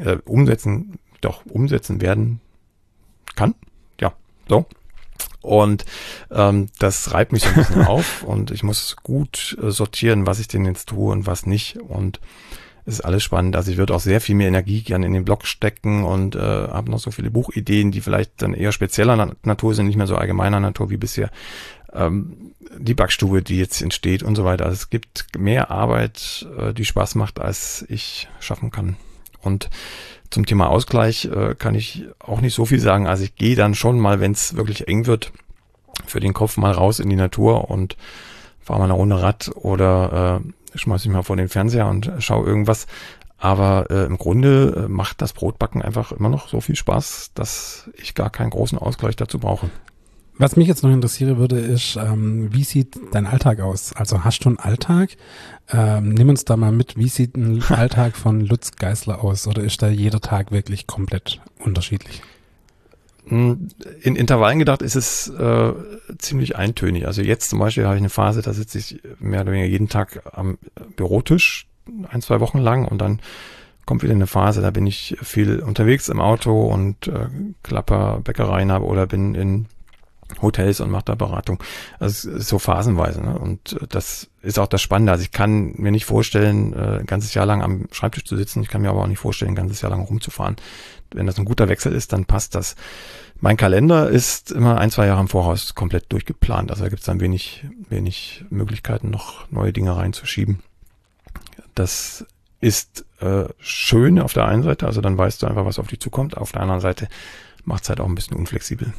kann. Ja, so. Und das reibt mich so ein bisschen auf und ich muss gut sortieren, was ich denn jetzt tue und was nicht, und es ist alles spannend. Also ich würde auch sehr viel mehr Energie gerne in den Blog stecken und habe noch so viele Buchideen, die vielleicht dann eher spezieller Natur sind, nicht mehr so allgemeiner Natur wie bisher. Die Backstube, die jetzt entsteht und so weiter. Also es gibt mehr Arbeit, die Spaß macht, als ich schaffen kann. Und zum Thema Ausgleich kann ich auch nicht so viel sagen. Also ich gehe dann schon mal, wenn es wirklich eng wird, für den Kopf mal raus in die Natur und fahre mal eine Runde Rad oder schmeiße mich mal vor den Fernseher und schaue irgendwas. Aber im Grunde macht das Brotbacken einfach immer noch so viel Spaß, dass ich gar keinen großen Ausgleich dazu brauche. Was mich jetzt noch interessieren würde, ist, wie sieht dein Alltag aus? Also hast du einen Alltag? Nimm uns da mal mit, wie sieht ein Alltag von Lutz Geisler aus? Oder ist da jeder Tag wirklich komplett unterschiedlich? In Intervallen gedacht ist es ziemlich eintönig. Also jetzt zum Beispiel habe ich eine Phase, da sitze ich mehr oder weniger jeden Tag am Bürotisch 1-2 Wochen lang und dann kommt wieder eine Phase, da bin ich viel unterwegs im Auto und klapper Bäckereien ab oder bin in Hotels und mache da Beratung. Also es ist so phasenweise. Ne? Und das ist auch das Spannende. Also ich kann mir nicht vorstellen, ein ganzes Jahr lang am Schreibtisch zu sitzen. Ich kann mir aber auch nicht vorstellen, ein ganzes Jahr lang rumzufahren. Wenn das ein guter Wechsel ist, dann passt das. Mein Kalender ist immer 1-2 Jahre im Voraus komplett durchgeplant. Also da gibt es dann wenig Möglichkeiten, noch neue Dinge reinzuschieben. Das ist schön auf der einen Seite. Also dann weißt du einfach, was auf dich zukommt. Auf der anderen Seite macht es halt auch ein bisschen unflexibel.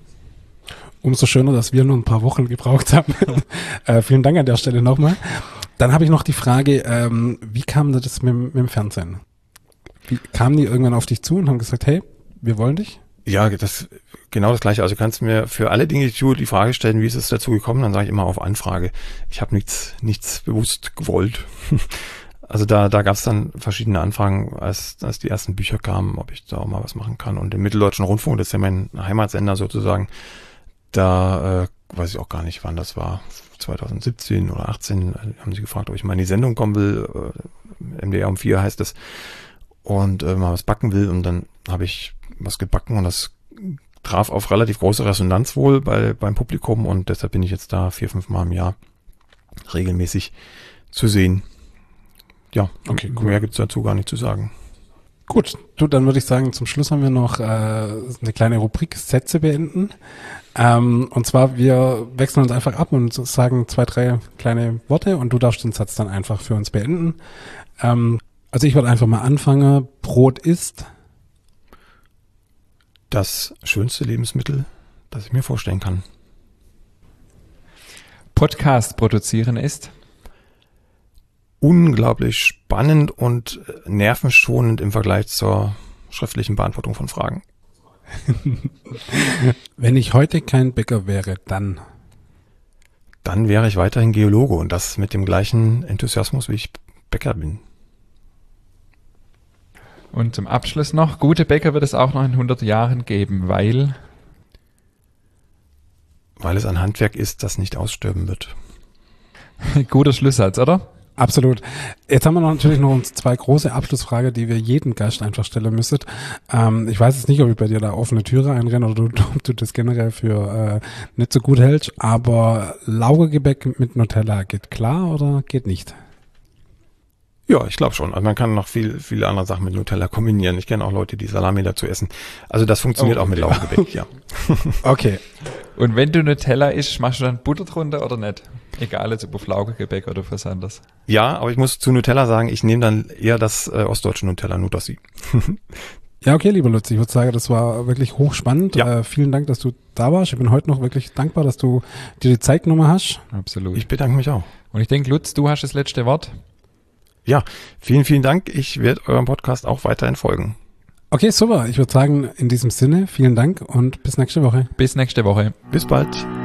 Umso schöner, dass wir nur ein paar Wochen gebraucht haben. Vielen Dank an der Stelle nochmal. Dann habe ich noch die Frage, wie kam das mit dem Fernsehen? Wie kamen die irgendwann auf dich zu und haben gesagt, hey, wir wollen dich? Ja, genau das Gleiche. Also du kannst mir für alle Dinge, die ich tue, die Frage stellen, wie ist es dazu gekommen? Dann sage ich immer auf Anfrage. Ich habe nichts bewusst gewollt. Also da gab es dann verschiedene Anfragen, als die ersten Bücher kamen, ob ich da auch mal was machen kann. Und im Mitteldeutschen Rundfunk, das ist ja mein Heimatsender sozusagen, da weiß ich auch gar nicht, wann das war, 2017 oder 18, haben sie gefragt, ob ich mal in die Sendung kommen will, MDR um 4 heißt es, und mal was backen will, und dann habe ich was gebacken und das traf auf relativ große Resonanz wohl beim Publikum, und deshalb bin ich jetzt da 4-5 Mal im Jahr regelmäßig zu sehen. Ja, okay, cool. Mehr gibt's dazu gar nicht zu sagen. Gut, dann würde ich sagen, zum Schluss haben wir noch eine kleine Rubrik Sätze beenden. Und zwar, wir wechseln uns einfach ab und sagen 2-3 kleine Worte und du darfst den Satz dann einfach für uns beenden. Also ich würde einfach mal anfangen. Brot ist das schönste Lebensmittel, das ich mir vorstellen kann. Podcast produzieren ist unglaublich spannend und nervenschonend im Vergleich zur schriftlichen Beantwortung von Fragen. Wenn ich heute kein Bäcker wäre, dann wäre ich weiterhin Geologe, und das mit dem gleichen Enthusiasmus, wie ich Bäcker bin. Und zum Abschluss noch, gute Bäcker wird es auch noch in 100 Jahren geben, weil es ein Handwerk ist, das nicht aussterben wird. Guter Schlusssatz, oder? Absolut. Jetzt haben wir natürlich noch uns 2 große Abschlussfragen, die wir jedem Gast einfach stellen müssen. Ich weiß jetzt nicht, ob ich bei dir da offene Türe einrenne oder ob du das generell für nicht so gut hältst, aber Laugengebäck mit Nutella geht klar oder geht nicht? Ja, ich glaube schon. Also man kann noch viele andere Sachen mit Nutella kombinieren. Ich kenne auch Leute, die Salami dazu essen. Also das funktioniert auch mit Laugengebäck, ja. Okay. Und wenn du Nutella isst, machst du dann Butter drunter oder nicht? Egal, jetzt ob Laugengebäck oder was anderes. Ja, aber ich muss zu Nutella sagen, ich nehme dann eher das ostdeutsche Nutella, Nudossi. Ja, okay, lieber Lutz, ich würde sagen, das war wirklich hochspannend. Ja. Vielen Dank, dass du da warst. Ich bin heute noch wirklich dankbar, dass du dir die Zeit genommen hast. Absolut. Ich bedanke mich auch. Und ich denke, Lutz, du hast das letzte Wort. Ja, vielen, vielen Dank. Ich werde eurem Podcast auch weiterhin folgen. Okay, super. Ich würde sagen, in diesem Sinne, vielen Dank und bis nächste Woche. Bis nächste Woche. Bis bald.